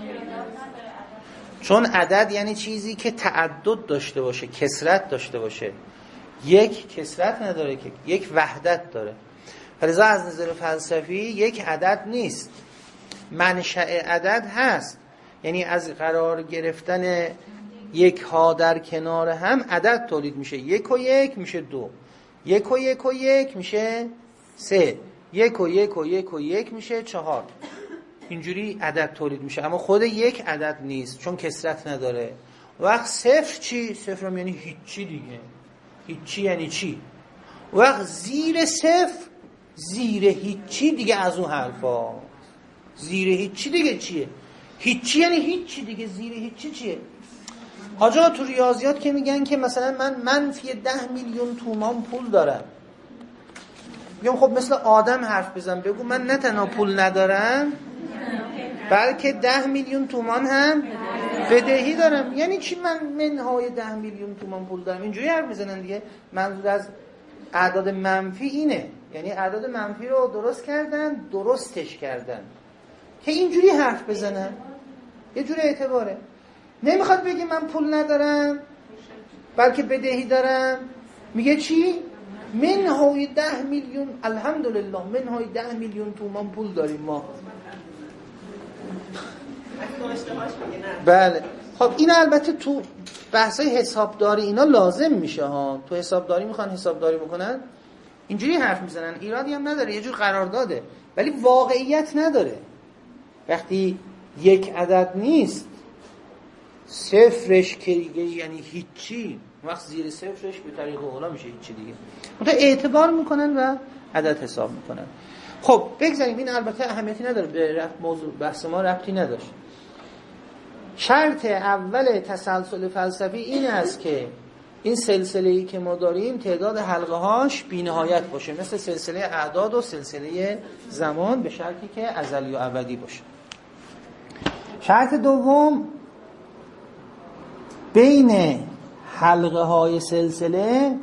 چون عدد یعنی چیزی که تعدد داشته باشه، کثرت داشته باشه. 1 کثرت نداره، که 1 وحدت داره. لذا از نظر فلسفی 1 عدد نیست، منشأ عدد هست. یعنی از قرار گرفتن 1 ها در کنار هم عدد تولید میشه. 1 و 1 میشه 2، 1 و 1 و 1 میشه 3، 1 و 1 و 1 و 1 میشه 4. اینجوری عدد تولید میشه. اما خود 1 عدد نیست چون کثرت نداره. وقت 0 چی؟ 0 هم یعنی هیچی دیگه. هیچی یعنی چی؟ وقت زیر 0 زیر هیچی دیگه از اون حرفا. زیر هیچی دیگه چیه؟ هیچی یعنی هیچی دیگه. زیر هیچی چیه؟ آجا تو ریاضیات که میگن که مثلا من منفی 10 میلیون تومان پول دارم، میگم خب مثل آدم حرف بزن، بگو من نه تنها پول ندارم بلکه 10 میلیون تومان هم بدهی دارم. یعنی چی من منهای 10 میلیون تومان پول دارم؟ اینجوری حرف میزنن دیگه. منظور از اعداد منفی اینه، یعنی اعداد منفی رو درستش کردن که اینجوری حرف بزنن. یه جوری اعتباره. نمیخواد بگی من پول ندارم بلکه بدهی دارم. میگه چی؟ منهای 10 میلیون، الحمدلله منهای 10 میلیون تومان پول داریم ما. بله. خب این البته تو بحثای حسابداری اینا لازم میشه ها. تو حسابداری میخوان حسابداری بکنن اینجوری حرف میزنن. ایرادی هم نداره، یه جور قرارداده، ولی واقعیت نداره. وقتی 1 عدد نیست، 0ش که یعنی هیچی، وقت زیر 0ش به طریق اولا میشه هیچی دیگه. منتها اعتبار میکنن و عدد حساب میکنن. خب بگذاریم، این البته اهمیتی نداره، به موضوع بحث ما ربطی نداشت. شرط اول تسلسل فلسفی این است که این سلسله‌ای که ما داریم تعداد حلقه هاش بی‌نهایت باشه، مثل سلسله اعداد و سلسله زمان، به شرطی که ازلی و ابدی باشه. شرط دوم، بین حلقه های سلسله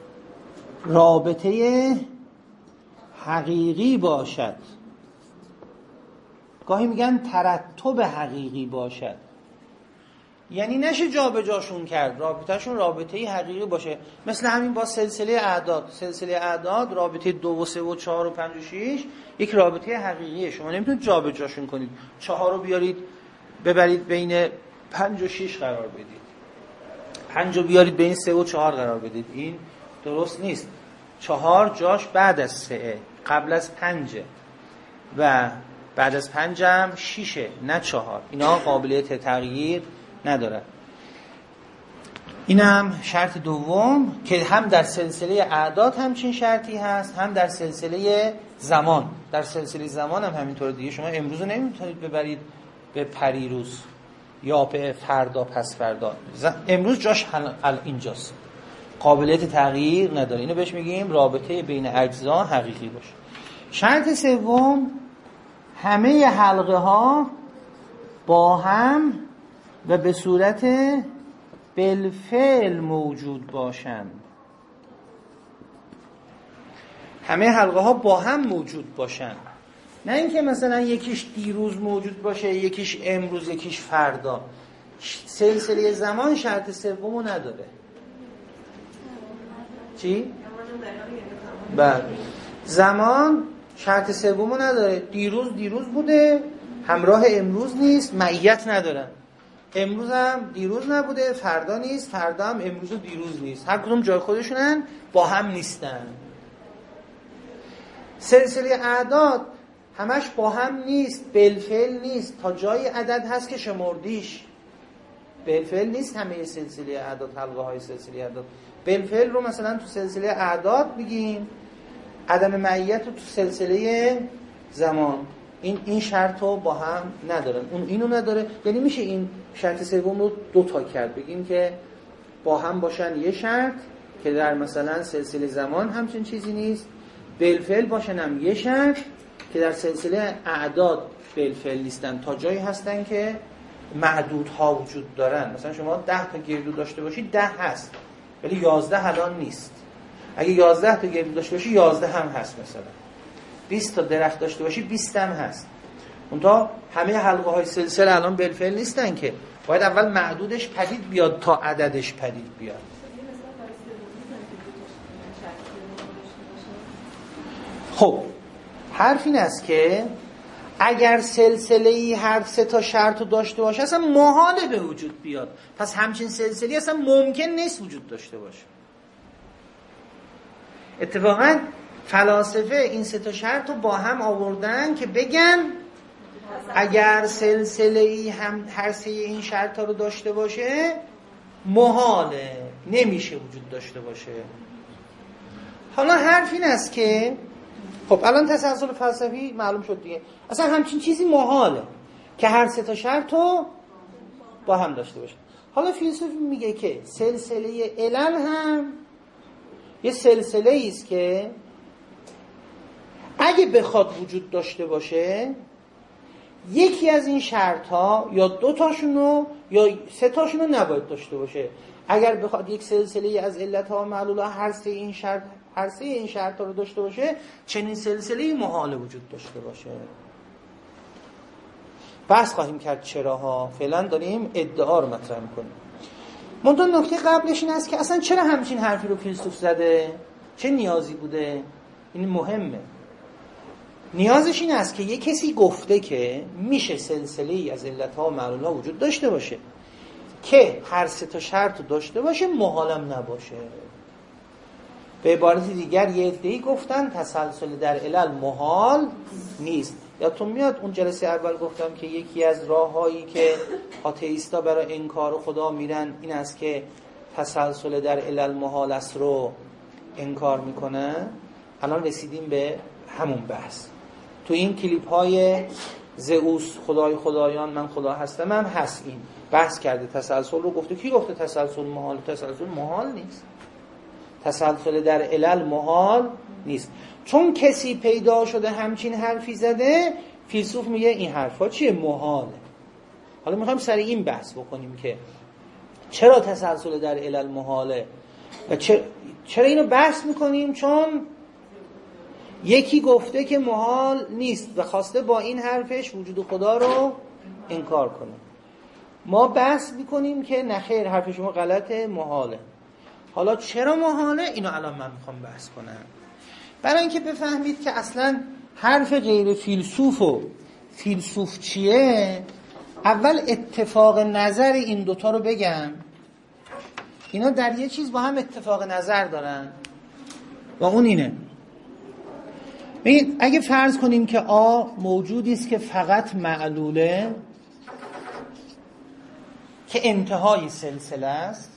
رابطه حقیقی باشد. گاهی میگن ترتب حقیقی باشد. یعنی نشه جابجاشون کرد، رابطهشون رابطه‌ای حقیقی باشه. مثل همین با سلسله اعداد رابطه 2 و 3 و 4 و 5 و 6 یک رابطه حقیقیه. شما نمیتونید جابجاشون کنید. 4 رو بیارید ببرید بین 5 و 6 قرار بدید، 5 رو بیارید بین 3 و 4 قرار بدید. این درست نیست. 4 جاش بعد از 3 قبل از 5 و بعد از 5 هم 6 نه 4. اینا قابلیت تغییر نداره. اینم شرط دوم که هم در سلسله اعداد همچین شرطی هست، هم در سلسله زمان. در سلسله زمان هم همینطور دیگه. شما امروز رو نمیتونید ببرید به پریروز یا به فردا پس فردا. امروز جاش اینجاست، قابلیت تغییر نداره. اینو بهش میگیم رابطه بین اجزا حقیقی باشه. شرط سوم، همه حلقه ها با هم و به صورت بالفعل موجود باشند. همه حلقه ها با هم موجود باشند، نه اینکه مثلا یکیش دیروز موجود باشه، یکیش امروز، یکیش فردا. سلسله زمان شرط سومو نداره. چی؟ بله، زمان شرط سومو نداره. دیروز بوده همراه امروز نیست، معیت ندارن. امروز هم دیروز نبوده فردا نیست، فردا هم امروز و دیروز نیست. هر کدوم جای خودشونن، با هم نیستن. سلسله اعداد همش با هم نیست، بالفعل نیست. تا جای عدد هست که شمردیش. بالفعل نیست همه سلسله اعداد، حلقه های سلسله اعداد. بالفعل رو مثلا تو سلسله اعداد بگیم، عدم معیت رو تو سلسله زمان. این شرط رو با هم ندارن، اون اینو نداره. یعنی میشه این شرط سوم رو 2 تا کرد، بگیم که با هم باشن یه شرط که در مثلا سلسله زمان همچین چیزی نیست، بالفعل باشن هم یه شرط که در سلسله اعداد بالفعل نیستن. تا جایی هستن که معدودها وجود دارن. مثلا شما 10 تا گردو داشته باشید 10 هست، ولی 11 الان نیست. اگه 11 تا گردو داشته باشی 11 هم هست. مثلا 20 تا درخت داشته باشی 20 هم هست. اونتا همه حلقه های سلسله الان بالفعل نیستن که، باید اول معدودش پدید بیاد تا عددش پدید بیاد. خب حرف این است که اگر سلسله‌ای هر 3 تا شرط رو داشته باشه اصلا محاله به وجود بیاد. پس همچین سلسله‌ای اصلا ممکن نیست وجود داشته باشه. اتفاقا فلاسفه این 3 تا شرط رو با هم آوردن که بگن اگر سلسله‌ای هم هر 3 این شرط ها رو داشته باشه محاله، نمیشه وجود داشته باشه. حالا حرف این است که خب الان تسلسل فلسفی معلوم شد دیگه. اصلا همچین چیزی محاله که هر 3 تا شرط رو با هم داشته باشه. حالا فیلسوف میگه که سلسله علل هم یه سلسله است که اگه بخواد وجود داشته باشه یکی از این شرط ها یا 2 تاشونو یا 3 تاشونو نباید داشته باشه. اگر بخواد یک سلسله از علت ها و معلول ها هر 3 این شرط ها رو داشته باشه، چنین سلسله محال وجود داشته باشه. بحث خواهیم کرد چراها. فعلا داریم ادعا رو مطرح میکنیم. منتها نکته قبلش این است که اصلا چرا همچین حرفی رو فیلسوف زده؟ چه نیازی بوده؟ این مهمه. نیازش این است که یک کسی گفته که میشه سلسله‌ای از علت‌ها و معلول‌ها وجود داشته باشه که هر 3 تا شرط داشته باشه، محالم نباشه. به عبارت دیگر یه عده‌ای گفتن تسلسل در علل محال نیست. یادتون میاد اون جلسه اول گفتم که یکی از راه‌هایی که آتئیستا برای انکار خدا میرن این است که تسلسل در علل محال است رو انکار میکنن. الان رسیدیم به همون بحث. تو این کلیپ های زئوس خدای خدایان من خدا هستم هم هست این بحث کرده. تسلسل رو گفته. کی گفته تسلسل محال؟ تسلسل محال نیست. تسلسل در علل محال نیست. چون کسی پیدا شده همچین حرفی زده، فیلسوف میگه این حرفا چیه؟ محاله. حالا میخوایم سر این بحث بکنیم که چرا تسلسل در علل محاله و چرا اینو بحث میکنیم؟ چون یکی گفته که محال نیست و خواسته با این حرفش وجود خدا رو انکار کنه. ما بحث میکنیم که نخیر حرف شما غلطه، محاله. حالا چرا محاله؟ اینو الان من میخوام بحث کنم. برای اینکه بفهمید که اصلا حرف غیر فیلسوف و فیلسوف چیه، اول اتفاق نظر این دوتا رو بگم. اینا در یه چیز با هم اتفاق نظر دارن و اون اینه. ببین اگه فرض کنیم که آ موجودی است که فقط معلوله، که انتهای سلسله است،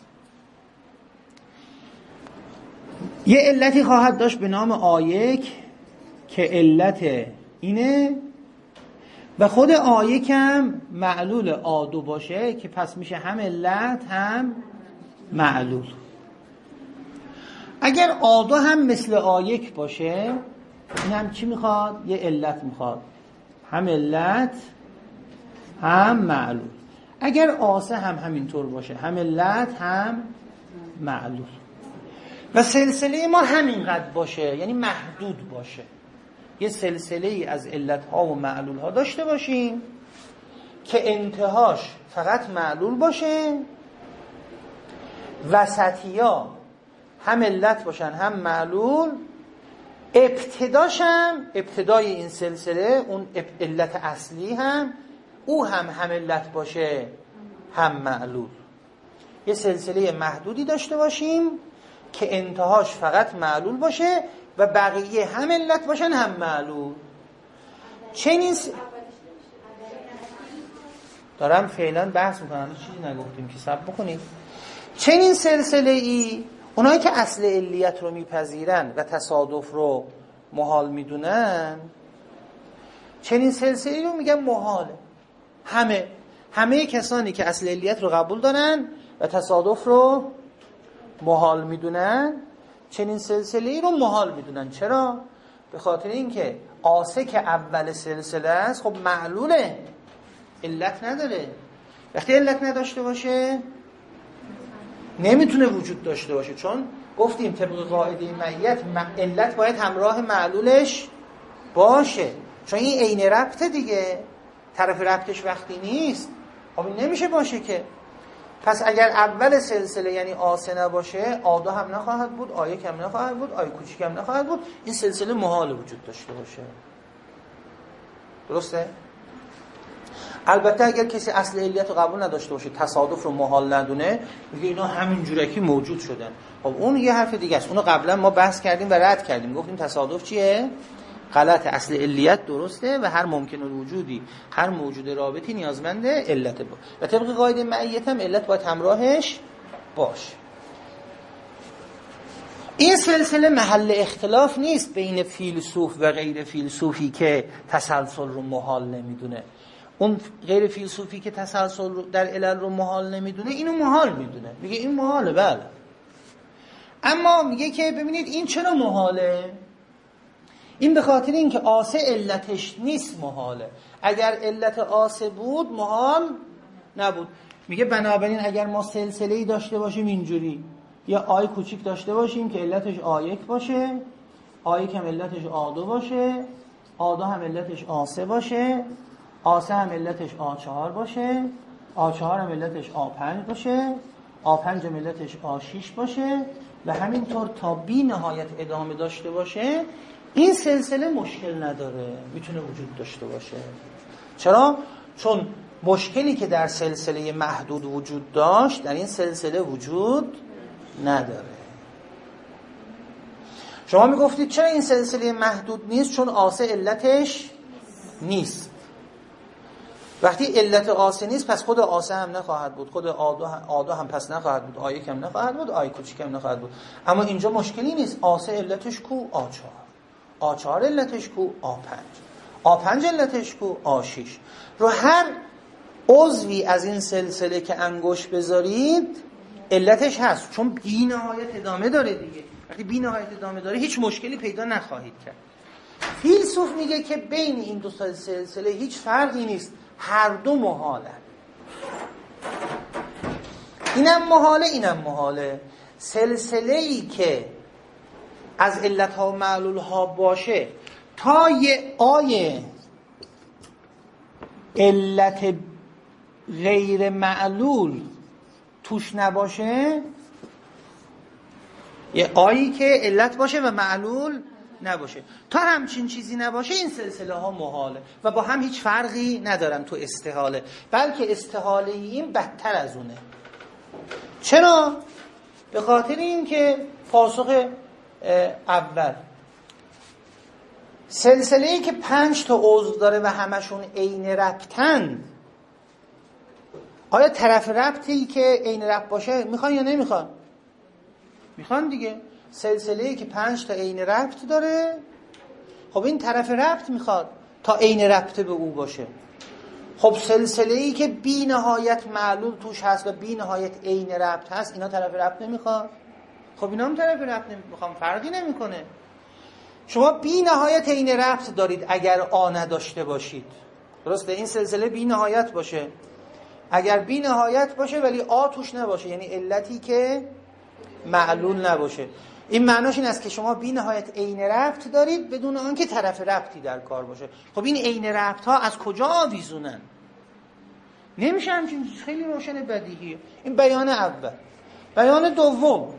یه علتی خواهد داشت به نام آیک که علت اینه و خود آیک هم معلول آدو باشه که پس میشه هم علت هم معلول. اگر آدو هم مثل آیک باشه، این هم چی میخواد؟ یه علت میخواد، هم علت هم معلول. اگر آسه هم همینطور باشه، هم علت هم معلول. و سلسله ما همینقدر باشه، یعنی محدود باشه. یه سلسله ای از علت ها و معلول ها داشته باشیم که انتهاش فقط معلول باشه، وسطی ها هم علت باشن هم معلول، ابتدای این سلسله اون علت اصلی هم او هم علت باشه هم معلول. یه سلسله محدودی داشته باشیم که انتهاش فقط معلول باشه و بقیه هم علت باشن هم معلول. چنین دارم فعلا بحث میکنم، چیزی نگفتیم که صبر بکنید. چنین سلسله ای اونایی که اصل علیت رو میپذیرن و تصادف رو محال میدونن، چنین سلسله ای رو میگن محاله. همه کسانی که اصل علیت رو قبول دارن و تصادف رو محال میدونن، چنین سلسله ای رو محال میدونن. چرا؟ به خاطر اینکه آسه که اول سلسله است خب معلوله، علت نداره. وقتی علت نداشته باشه نمیتونه وجود داشته باشه، چون گفتیم طبق قاعده معیت علت باید همراه معلولش باشه، چون این عین ربطه دیگه. طرف ربطش وقتی نیست خب این نمیشه باشه که. پس اگر اول سلسله یعنی آسه نباشه، آدو هم نخواهد بود، آیک هم نخواهد بود، آی کوچیک هم نخواهد بود، این سلسله محال وجود داشته باشه. درسته؟ البته اگر کسی اصل علیت رو قبول نداشته باشه، تصادف رو محال ندونه، میگه اینا همین جورکی موجود شدن. خب اون یه حرف دیگه است. اونو قبلا ما بحث کردیم و رد کردیم، گفتیم تصادف چیه؟ غلط. اصل علیت درسته و هر ممکن الوجودی، هر موجود رابطی نیازمند علت بود و طبق قاعده معیت هم علت باید همراهش باشه. این سلسله محل اختلاف نیست بین فیلسوف و غیر فیلسوفی که تسلسل رو محال نمیدونه. اون غیر فیلسوفی که تسلسل رو در علل رو محال نمیدونه، اینو محال میدونه، میگه این محاله. بله، اما میگه که ببینید این چرا محاله؟ این به خاطر اینکه آسه علتش نیست محاله. اگر علت آسه بود محال نبود. میگه بنابراین اگر ما سلسله‌ای داشته باشیم اینجوری، یا آی کوچیک داشته باشیم که علتش آیک باشه، آیک هم علتش آدو باشه، آدو هم علتش آسه باشه، آسه هم علتش آ4 باشه، آ4 هم علتش آ5 باشه، آ5 هم علتش آ6 باشه و همینطور تا بی نهایت ادامه داشته باشه، این سلسله مشکل نداره، میتونه وجود داشته باشه. چرا؟ چون مشکلی که در سلسله محدود وجود داشت در این سلسله وجود نداره. شما میگفتید چرا این سلسله محدود نیست؟ چون آسه علتش نیست. وقتی علت آسه نیست پس خود آسه هم نخواهد بود، خود آدو هم پس نخواهد بود، آیک هم نخواهد بود، آی کوچیک هم نخواهد بود. اما اینجا مشکلی نیست. آسه علتش کو؟ آ4، آ4 علتش کو؟ آ5، آ5 علتش کو؟ آ6. رو هر عضوی از این سلسله که انگشت بذارید علتش هست، چون بی نهایت ادامه داره دیگه. وقتی بی نهایت ادامه داره هیچ مشکلی پیدا نخواهید کرد. فیلسوف میگه که بین این دو سلسله هیچ فرقی نیست، هر دو محاله. اینم محاله اینم محاله. سلسله‌ای که از علتها و معلولها باشه تا یه آیه علت غیر معلول توش نباشه، یه آیی که علت باشه و معلول نباشه، تا همچین چیزی نباشه این سلسله ها محاله و با هم هیچ فرقی ندارن تو استحاله، بلکه استحاله این بدتر از اونه. چرا؟ به خاطر این که پاسخ اول، سلسله‌ای که 5 تا عضو داره و همشون عین ربطن، آیا طرف ربطی که عین ربط باشه میخوان یا نمیخوان؟ میخوان دیگه. سلسله‌ای که 5 تا عین ربط داره، خب این طرف ربط میخواد تا عین ربط به او باشه. خب سلسله‌ای که بی نهایت معلول توش هست و بی نهایت عین ربط هست، اینا طرف ربط نمیخواد. خب اینا هم طرف ربط نمیخوام، فرقی نمیکنه. شما بی نهایت عین ربط دارید اگر آ نداشته باشید، درسته؟ این سلسله بی نهایت باشه، اگر بی نهایت باشه ولی آ توش نباشه، یعنی علتی که معلول نباشه. این معناش این است که شما بی نهایت عین ربط دارید بدون آنکه طرف ربطی در کار باشه. خب این عین ربط ها از کجا آویزونن؟ نمیشه همچین، خیلی روشن بدیهیه. این بیان اول. بیان دوم،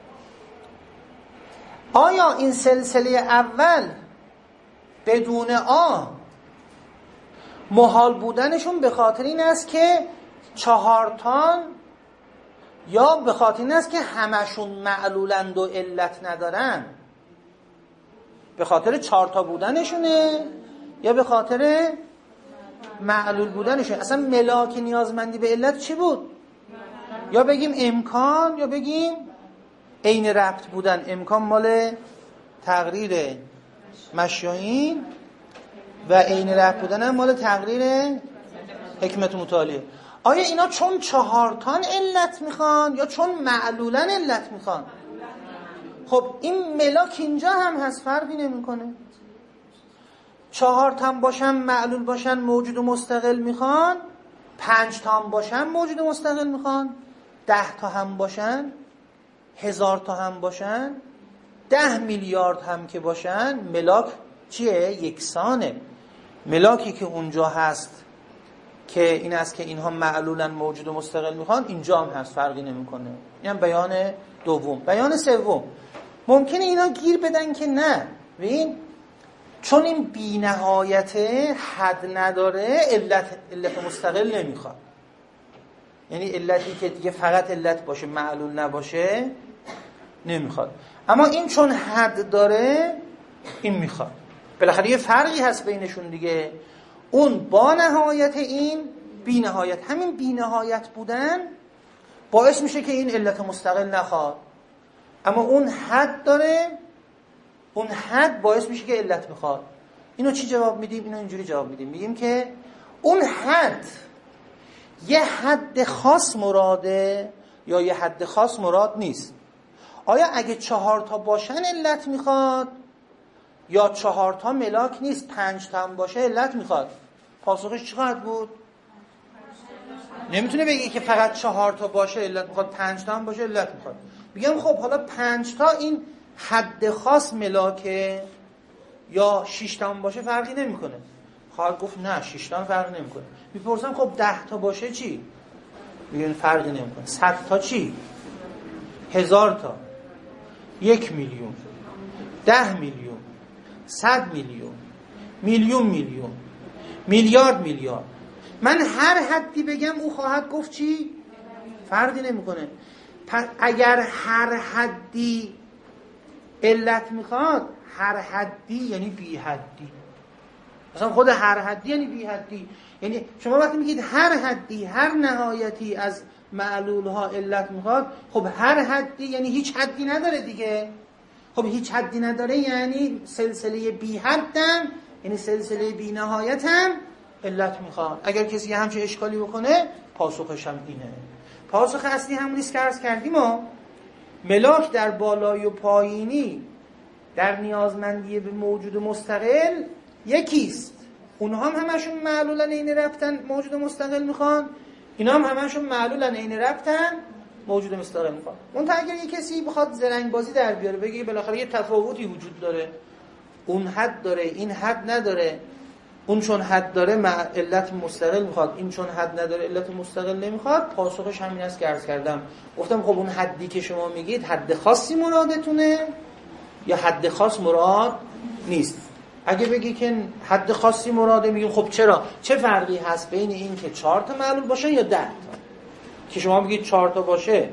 آیا این سلسله اول بدون آ محال بودنشون به خاطر این است که 4 تان، یا به خاطر این است که همشون معلولند و علت ندارن؟ به خاطر 4 تا بودنشونه یا به خاطر معلول بودنشونه؟ اصلا ملاک نیازمندی به علت چی بود؟ یا بگیم امکان یا بگیم عین ربط بودن. امکان مال تقریر مشایین و عین ربط بودن هم مال تقریر حکمت مطالعه. آیا اینا چون 4 تان علت میخوان یا چون معلولن علت میخوان؟ خب این ملاک اینجا هم هست، فرقی نمیکنه. 4 تان باشن معلول باشن موجود مستقل میخوان، 5 تان باشن موجود مستقل میخوان، 10 تا هم باشن، 1000 تا هم باشن، 10 میلیارد هم که باشن، ملاک چیه؟ یکسانه. ملاکی که اونجا هست که این است که اینها معلولن موجود مستقل میخوان، اینجا هم هست، فرقی نمیکنه. این هم بیان دوم. بیان سوم، ممکنه اینا گیر بدن که نه، ببین چون این بی نهایت حد نداره علت مستقل نمیخواد، یعنی علتی که دیگه فقط علت باشه معلول نباشه نمیخواد. اما این چون حد داره این میخواد. بالاخره یه فرقی هست بینشون دیگه. اون با نهایت، این بی نهایت. همین بی نهایت بودن باعث میشه که این علت مستقل نخواد، اما اون حد داره، اون حد باعث میشه که علت میخواد. اینو چی جواب میدیم؟ اینو اینجوری جواب میدیم، میگیم که اون حد یه حد خاص مراده یا یه حد خاص مراد نیست. آیا اگه 4 تا باشن علت میخواد یا 4 تا ملاک نیست 5 تا هم باشه علت میخواد؟ پاسخش چی خواهد بود؟ نمیتونه بگی که فقط 4 تا باشه علت میخواد 5 تا هم باشه علت میخواد. میگم خب حالا 5 تا این حد خاص ملاکه یا 6 تا هم باشه فرقی نمیکنه. خواهد گفت نه 6 تا هم فرقی نمیکنه. میپرسم خب 10 تا باشه چی؟ میگن فرقی نمیکنه. 100 تا چی؟ 1000 تا، 1 میلیون، 10 میلیون، 100 میلیون، میلیون، میلیارد. من هر حدی بگم او خواهد گفت چی؟ فرقی نمیکنه. پس اگر هر حدی علت میخواد، هر حدی یعنی بی حدی. مثلا خود هر حدی یعنی بی حدی. یعنی شما وقتی میگید هر حدی، هر نهایتی از معلول ها علت میخواد، خب هر حدی یعنی هیچ حدی نداره دیگه. خب هیچ حدی نداره یعنی سلسله بی حدم، یعنی سلسله بی نهایتم علت میخواد. اگر کسی همچه اشکالی بکنه پاسخش هم اینه. پاسخ اصلی همون نیست که عرض کردیم. ملاک در بالای و پایینی در نیازمندی به موجود مستقل یکیست. اونها هم همشون معلولن عین ربطن موجود مستقل میخوان، اینا هم همشون معلولن عین ربطن موجود مستقل میخوان. اون تا اگر یه کسی بخواد زرنگ بازی در بیاره بگه بالاخره یه تفاوتی وجود داره، اون حد داره این حد نداره، اون چون حد داره علت مستقل میخواد، این چون حد نداره علت مستقل نمیخواد. پاسخش همین است که عرض کردم. گفتم خب اون حدی که شما میگید حد خاصی مرادتونه یا حد خاص مراد نیست؟ اگه بگی که حد خاصی مراده، میگیم خب چرا؟ چه فرقی هست بین این که 4 تا معلول باشه یا 10 تا؟ که شما بگید 4 تا باشه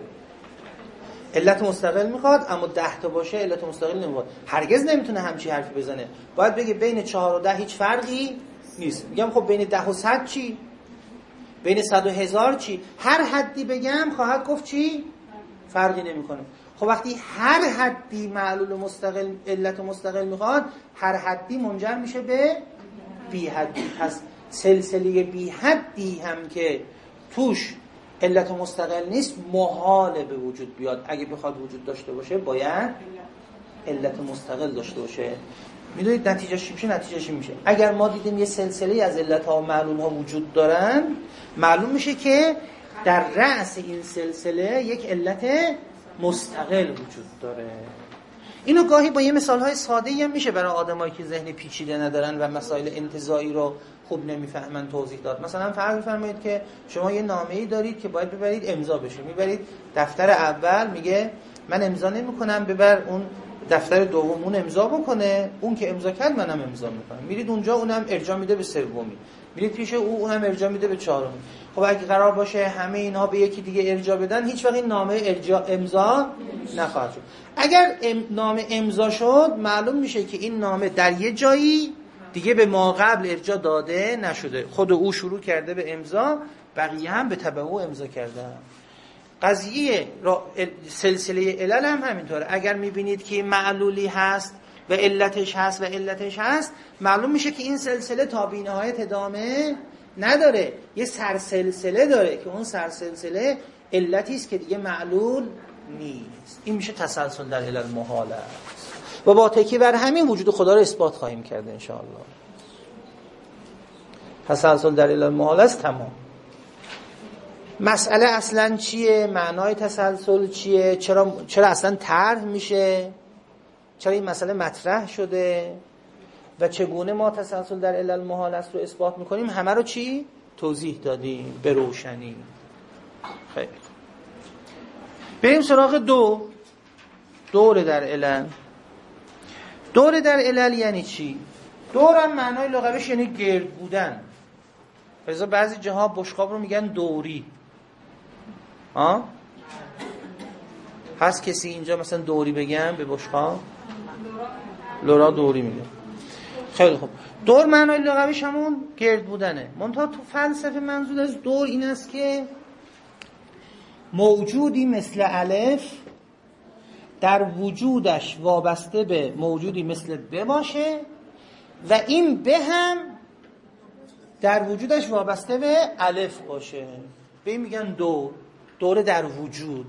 علت مستقل میخواد، اما 10 تا باشه علت مستقل نمیخواد. هرگز نمیتونه همچی حرفی بزنه. باید بگه بین 4 و 10 هیچ فرقی نیست. میگم خب بین 10 و 100 چی؟ بین 100 و 1000 چی؟ هر حدی بگم خواهد گفت چی؟ فرقی نمیکنه. خب وقتی هر حدی معلول مستقل علت مستقل میخواد، هر حدی منجر میشه به بی حدی. پس سلسله بی حدی هم که توش علت مستقل نیست محاله به وجود بیاد. اگه بخواد وجود داشته باشه باید علت مستقل داشته باشه. میدونید نتیجهش چی میشه؟ نتیجهش این میشه اگر ما دیدیم یه سلسله از علت ها و معلول ها وجود دارن، معلوم میشه که در رأس این سلسله یک علت مستقل وجود داره. اینو گاهی با یه مثالهای ساده‌ای هم میشه برای آدمایی که ذهن پیچیده ندارن و مسائل انتزاعی رو خوب نمیفهمن توضیح داد. مثلا فرض بفرمایید که شما یه نامه‌ای دارید که باید ببرید امضا بشه. میبرید دفتر اول، میگه من امضا نمی‌کنم، ببر اون دفتر دوم اون امضا بکنه، اون که امضا کرد منم امضا می‌کنم. میرید اونجا، اونم ارجاع میده به سومی. میرید پیش اونم ارجاع میده به چهارمی. خب اگه قرار باشه همه اینا به یکی دیگه ارجاع بدن، هیچ وقت این نامه امضا نخواهد شد. اگر نامه امضا شد، معلوم میشه که این نامه در یه جایی دیگه به ما قبل ارجاع داده نشده. خود او شروع کرده به امضا، بقیه هم به تبع او امضا کردن. قضیه سلسله علل هم همینطوره. اگر میبینید که معلولی هست و علتش هست، معلوم میشه که این سلسله تا بی‌نهایت ادامه نداره. یه سرسلسله داره که اون سرسلسله علتی است که دیگه معلول نیست. این میشه تسلسل در علل محاله است. و با تکیه بر همین وجود خدا رو اثبات خواهیم کرد ان شاء الله. تسلسل در علل محاله است. تمام. مسئله اصلا چیه؟ معنای تسلسل چیه؟ چرا اصلا طرح میشه؟ چرا این مسئله مطرح شده؟ و چگونه ما تسلسل در علل محال است رو اثبات میکنیم؟ همه رو چی؟ توضیح دادیم به روشنی. خیلی بریم سراغ دور در علل. دور در علل یعنی چی؟ دور هم معنای لغویش یعنی گرد بودن. مثلا بعضی جاها بشقاب رو میگن دوری. هست کسی اینجا مثلا دوری بگم به بشقاب؟ لورا دوری میگه. خیلی خوب. دور معنای لغویش همون گرد بودنه. منتها تو فلسفه منظور از دور این است که موجودی مثل الف در وجودش وابسته به موجودی مثل ب باشه و این ب هم در وجودش وابسته به الف باشه. به این میگن دور در وجود.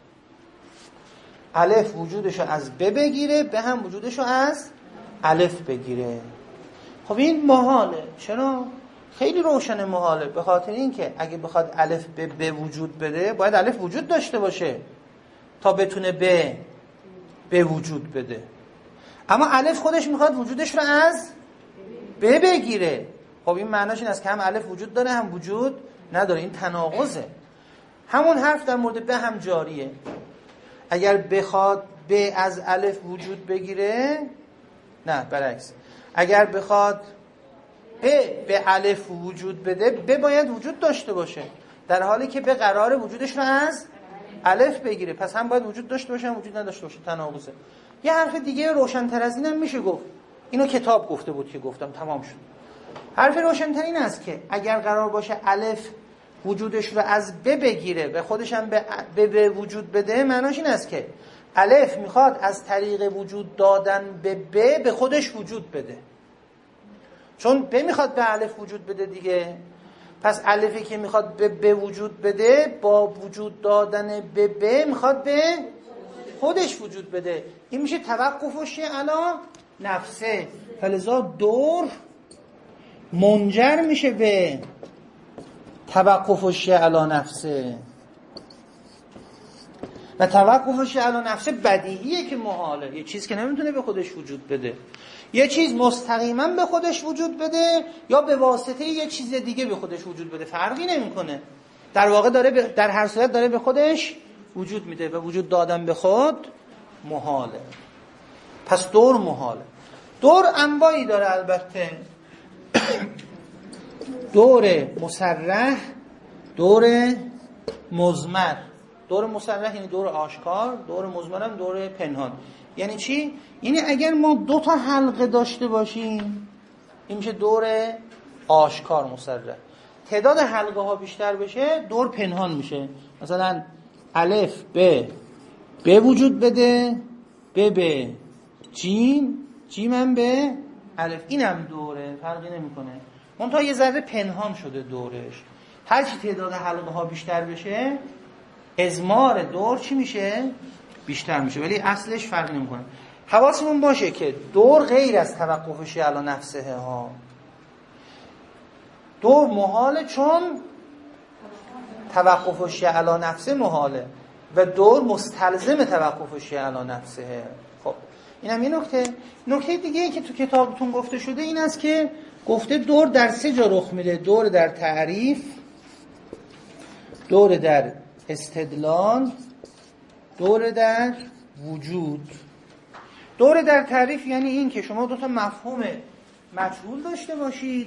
الف وجودشو از ب بگیره، ب هم وجودشو از الف بگیره. خب این محاله. چرا؟ خیلی روشن محاله. به خاطر این که اگه بخواد الف به وجود بده، باید الف وجود داشته باشه تا بتونه به وجود بده. اما الف خودش میخواد وجودش رو از ب بگیره. خب این معناش این است که هم الف وجود داره هم وجود نداره. این تناقضه. همون حرف در مورد به هم جاریه. اگر بخواد ب از الف وجود بگیره، نه برعکس، اگر بخواد به الف وجود بده، ب باید وجود داشته باشه، در حالی که به قرار وجودش رو از الف بگیره. پس هم باید وجود داشته باشه هم وجود نداشته باشه. تناقضه. یه حرف دیگه روشن‌تر از اینم میشه گفت. اینو کتاب گفته بود که گفتم تمام شد. حرف روشن‌تر این است که اگر قرار باشه الف وجودش رو از ب بگیره و خودش هم به وجود بده، معناش این است که الف میخواد از طریق وجود دادن به خودش وجود بده. چون ب میخواد به الف وجود بده دیگه. پس الفی که میخواد به وجود بده، با وجود دادن به میخواد به خودش وجود بده. این میشه توقفش علی نفسه. فلذا دور منجر میشه به توقفش علی نفسه. و توقفش علی نفسه بدیهیه که محاله. یه چیز که نمیتونه به خودش وجود بده، یه چیز مستقیما به خودش وجود بده یا به واسطه یه چیز دیگه به خودش وجود بده فرقی نمیکنه. در واقع داره در هر صورت داره به خودش وجود میده و وجود دادن به خود محاله. پس دور محاله. دور انواعی داره البته. دور مصرح، دور مضمر. دور مصرح یعنی دور آشکار، دور مضمر هم دور پنهان. یعنی چی؟ یعنی اگر ما 2 تا حلقه داشته باشیم این میشه دور آشکار مصرح. تعداد حلقه ها بیشتر بشه دور پنهان میشه. مثلا الف به وجود بده، به جیم هم به الف، اینم دوره، فرقی نمیکنه. منتها یه ذره پنهان شده دورش. هر چی تعداد حلقه ها بیشتر بشه ازمار دور چی میشه؟ بیشتر میشه، ولی اصلش فرق نمیکنه. حواسمون باشه که دور غیر از توقفش علی نفسه ها. دور محاله چون توقفش علی نفسه محاله و دور مستلزم توقفش علی نفسه. خب اینم یه نکته دیگه ای که تو کتابتون گفته شده این است که گفته دور در 3 جا رخ میده. دور در تعریف، دور در استدلال، دور در وجود. دور در تعریف یعنی این که شما 2 تا مفهوم مجهول داشته باشید،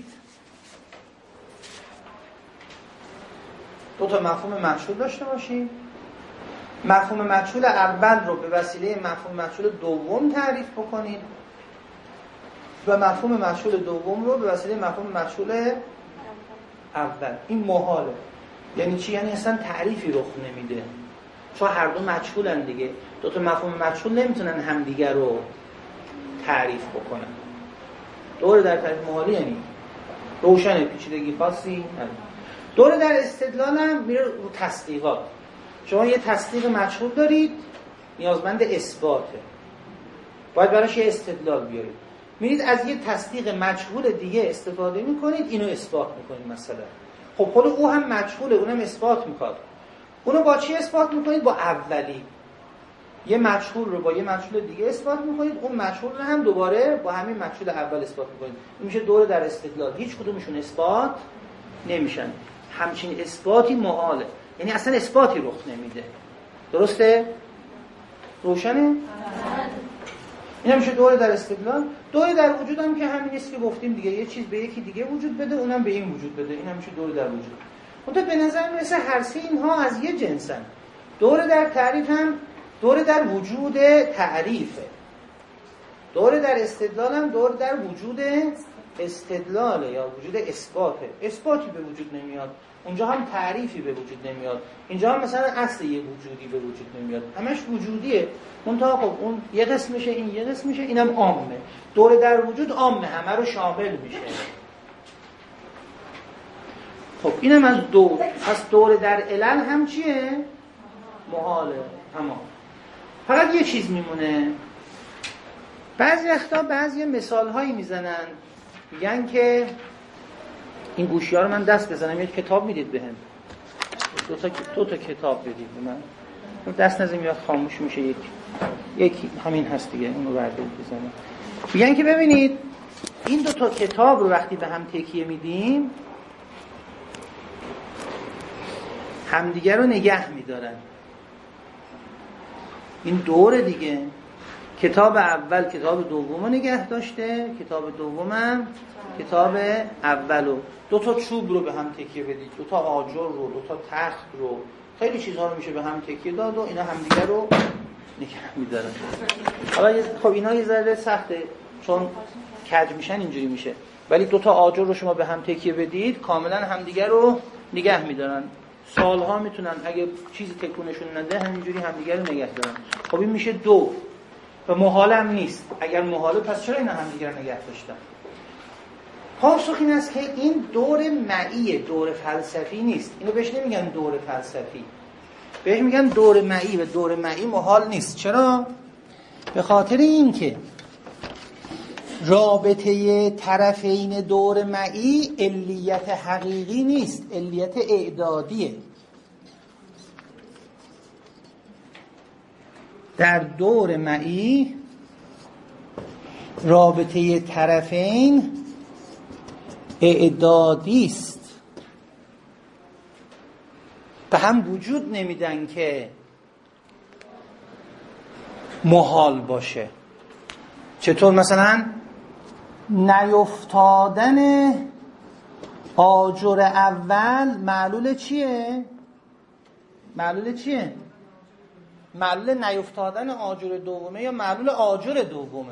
2 تا مفهوم مجهول داشته باشید. مفهوم مجهول اول رو به وسیله مفهوم مجهول دوم تعریف بکنید و مفهوم مجهول دوم رو به وسیله مفهوم مجهول اول. این محاله. یعنی چی؟ یعنی اصلا تعریفی رخ نمیده، چون هر دو مجهولن دیگه. 2 تا مفهوم مجهول نمیتونن همدیگر رو تعریف بکنن. دور در تعریف محاله یعنی روشن، پیچیدگی خاصی نداره. دور در استدلال هم میره رو تصدیقات. شما یه تصدیق مجهول دارید نیازمند اثباته، باید براش یه استدلال بیارید. میرید از یه تصدیق مجهول دیگه استفاده میکنید، اینو اثبات میکنید. مثلا خب خود او هم مجهوله، اونم اثبات میکنید. اونو با چی اثبات میکنید؟ با اولی. یه مجهول رو با یه مجهول دیگه اثبات میکنید، اون مجهول رو هم دوباره با همین مجهول اول اثبات میکنید. این میشه دور در استدلال. هیچ کدومشون اثبات نمیشن. همچین اثباتی محاله، یعنی اصلا اثباتی رخ نمیده. درسته؟ روشنه؟ این هم میشه دور در استدلال. دور در وجود هم که همین است که گفتیم دیگه، یه چیز به یکی دیگه وجود بده، اونم به این وجود بده. این هم میشه دور در وجود. منتها به نظر میرسه هر سه اینها از یه جنسن. دور در تعریف هم دور در وجود تعریفه، دور در استدلال هم دور در وجود استدلاله یا وجود اثباته. اثباتی به وجود نمیاد، اونجا هم تعریفی به وجود نمیاد. اینجا هم مثلا اصل یه وجودی به وجود نمیاد، همش وجودیه. منتها خب اون یه قسمشه، این یه قسمشه، اینم عامه. دور در وجود عامه، همه رو شامل میشه. خب اینم از دور. پس دور در علل هم چیه؟ محاله. تمام. فقط یه چیز میمونه. بعضی وقتا بعضی مثال هایی میزنن، میگن که این گوشی ها رو من دست بزنم، یک کتاب میدید بهم، دو تا کتاب بدید به من، دست نزنم یا خاموش میشه. یکی همین هست دیگه، اون رو بردارید بزنم. میگن که ببینید این 2 تا کتاب رو وقتی به هم تکیه میدیم همدیگه رو نگه میدارن. این دوره دیگه. کتاب اول کتاب دوم رو نگه داشته، کتاب دومم کتاب اولو. 2 تا چوب رو به هم تکیه بدید، 2 تا آجر رو، 2 تا تخت رو، خیلی چیزها رو میشه به هم تکیه داد و اینا همدیگه رو نگه میدارن. حالا خب اینا یه ذره سخته چون کج میشن، اینجوری میشه. ولی 2 تا آجر رو شما به هم تکیه بدید کاملا همدیگه رو نگه میدارن. سالها میتونن اگه چیزی تکونشون نده همینجوری همدیگه رو نگه دارن. خب این میشه دو و محاله هم نیست. اگر محاله پس چرا اینا همدیگه رو نگه داشتن؟ پاسخ این است که این دور معیه، دور فلسفی نیست. اینو بهش نمیگن دور فلسفی، بهش میگن دور معی و دور معی محال نیست. چرا؟ به خاطر این که رابطه طرفین دور معی علیت حقیقی نیست، علیت اعدادیه. در دور معی رابطه طرفین اعدادی است، به هم وجود نمیدن که محال باشه. چطور؟ مثلا نیفتادن آجر اول معلول چیه؟ معلول نیفتادن آجر دومه یا معلول آجر دومه؟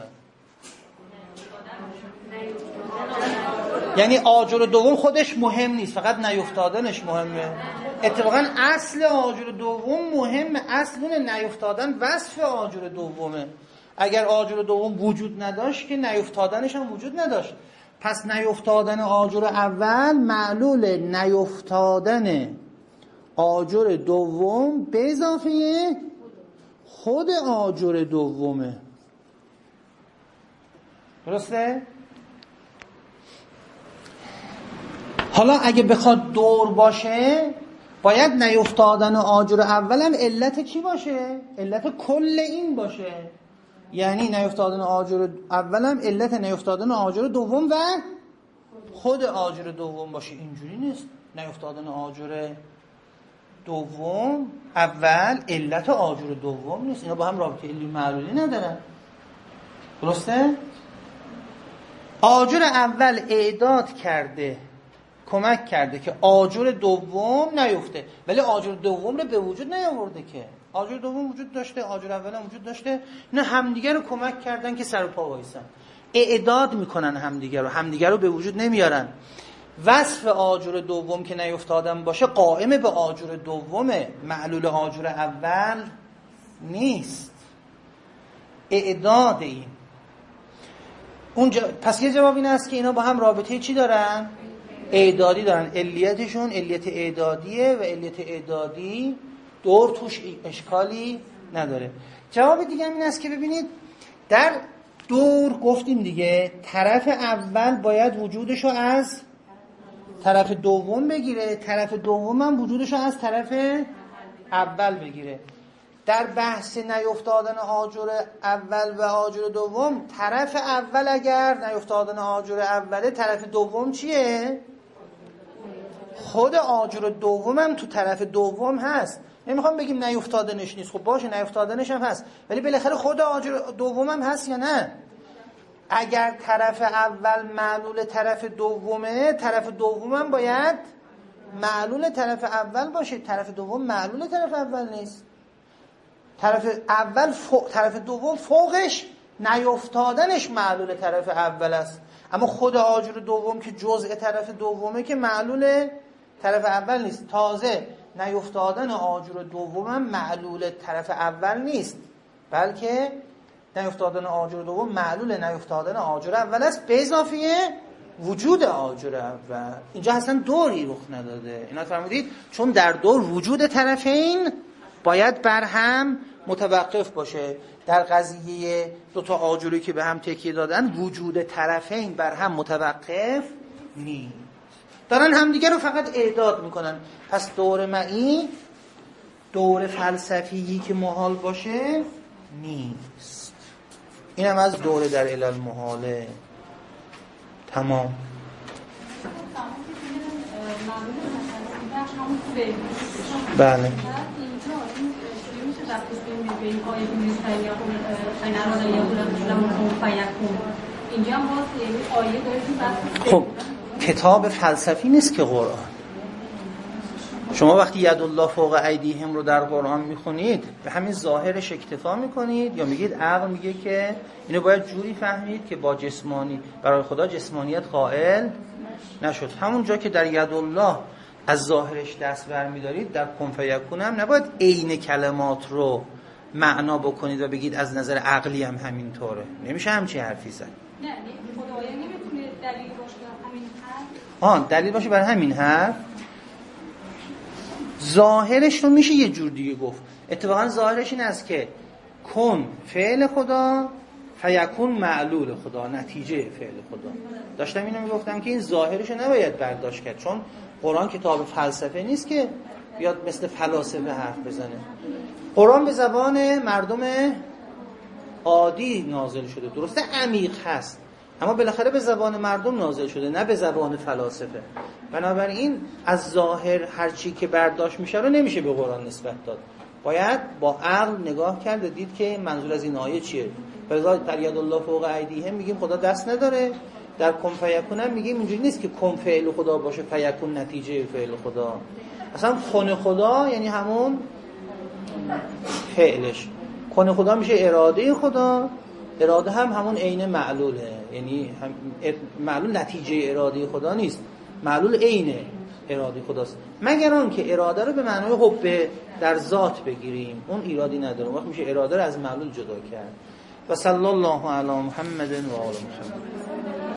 یعنی آجر دوم خودش مهم نیست، فقط نیفتادنش مهمه. اتفاقا اصل آجر دوم مهمه. اصل نیفتادن وصف آجر دومه. اگر آجر دوم وجود نداشت که نیفتادنش هم وجود نداشت. پس نیفتادن آجر اول معلول نیفتادن آجر دوم به اضافه خود آجر دومه. درسته؟ حالا اگه بخواد دور باشه باید نیفتادن آجر اول هم علت چی باشه؟ علت کل این باشه. یعنی نیفتادن آجر اول هم علت نیفتادن آجر دوم و خود آجر دوم باشه. اینجوری نیست. نیفتادن آجر دوم اول علت آجر دوم نیست. اینا با هم رابطه علی معلولی ندارن. درسته؟ آجر اول اعداد کرده، کمک کرده که آجر دوم نیفته، ولی آجر دوم رو به وجود نیاورده که. آجر دوم وجود داشته، آجر اول هم وجود داشته. اینا همدیگه رو کمک کردن که سر و پا وایسن. اعداد میکنن همدیگه رو به وجود نمیارن. وصف آجر دوم که نیفتادن باشه قائم به آجر دومه، معلول آجر اول نیست. اعداد این پس یه جواب این است که اینا با هم رابطه چی دارن؟ اعدادی دارن. علیتشون علیت اعدادیه و علیت اعدادی دور توش اشکالی نداره. جواب دیگه این است که ببینید در دور گفتیم دیگه طرف اول باید وجودشو از طرف دوم بگیره، طرف دوم هم وجودشو از طرف اول بگیره. در بحث نیفتادن آجر اول و آجر دوم طرف اول اگر نیفتادن آجر اوله، طرف دوم چیه؟ خود آجر دوم هم تو طرف دوم هست. نمیخوام بگیم نیفتادنش نیست، خب باشه نیفتادنش هم هست، ولی بالاخره خود آجر دوم هم هست یا نه؟ اگر طرف اول معلول طرف دومه، طرف دوم هم باید معلول طرف اول باشه. طرف دوم معلول طرف اول نیست. طرف دوم فوقش نیفتادنش معلول طرف اول است، اما خود آجر دوم که جزء طرف دومه که معلول طرف اول نیست. تازه نیفتادن آجر دوم هم معلول طرف اول نیست، بلکه نیفتادن آجر دوم معلول نیفتادن آجر اول است به اضافه وجود آجر اول. اینجا اصلا دوری رخ نداده. اینا فهمیدید؟ چون در دور وجود طرفین باید بر هم متوقف باشه. در قضیه دوتا آجری که به هم تکیه دادن وجود طرفین بر هم متوقف نیست، دارن همدیگه رو فقط اعداد میکنن. پس دور معی دور فلسفی که محال باشه نیست. اینم از دور در علل محاله. تمام. بله. خب کتاب فلسفی نیست که قرآن. شما وقتی یدالله فوق ایدیهم رو در قرآن میخونید به همین ظاهرش اکتفا میکنید یا میگید عقل میگه که اینو باید جوری فهمید که با جسمانی برای خدا جسمانیت قائل نشد؟ همون جا که در یدالله از ظاهرش دست برمیدارید در کن فیکون هم نباید عین کلمات رو معنا بکنید و بگید از نظر عقلی هم همین طوره. نمیشه همچین حرفی زد. نه خدایا نمیتونه دلیل باشه همین حرف. دلیل باشه برای همین حرف. ظاهرش رو میشه یه جور دیگه گفت. اتفاقا ظاهرش این است که کن فعل خدا، فیکون معلول خدا، نتیجه فعل خدا. داشتم اینو میگفتم که این ظاهرش رو نباید برداشت کرد، چون قرآن کتاب فلسفه نیست که بیاد مثل فلاسفه حرف بزنه. قرآن به زبان مردم عادی نازل شده، درسته عمیق هست اما بالاخره به زبان مردم نازل شده، نه به زبان فلاسفه. بنابراین از ظاهر هر چی که برداشت میشه رو نمیشه به قرآن نسبت داد، باید با عقل نگاه کرد و دید که منظور از این آیه چیه. فلذا در ید الله فوق ایدیهم میگیم خدا دست نداره، در کن فیکون هم میگیم اینجوری نیست که کن فعل خدا باشه فیکون نتیجه فعل خدا. اصلا کن خدا یعنی همون فعلش، کن خدا میشه اراده خدا، اراده هم همون عین معلوله، یعنی معلول نتیجه اراده خدا نیست، معلول عین اراده خداست، مگر آن که اراده رو به معنای حب در ذات بگیریم، اون ایرادی نداره، وقت میشه اراده رو از معلول جدا کرد. و صلی الله علی محمد و آل محمد.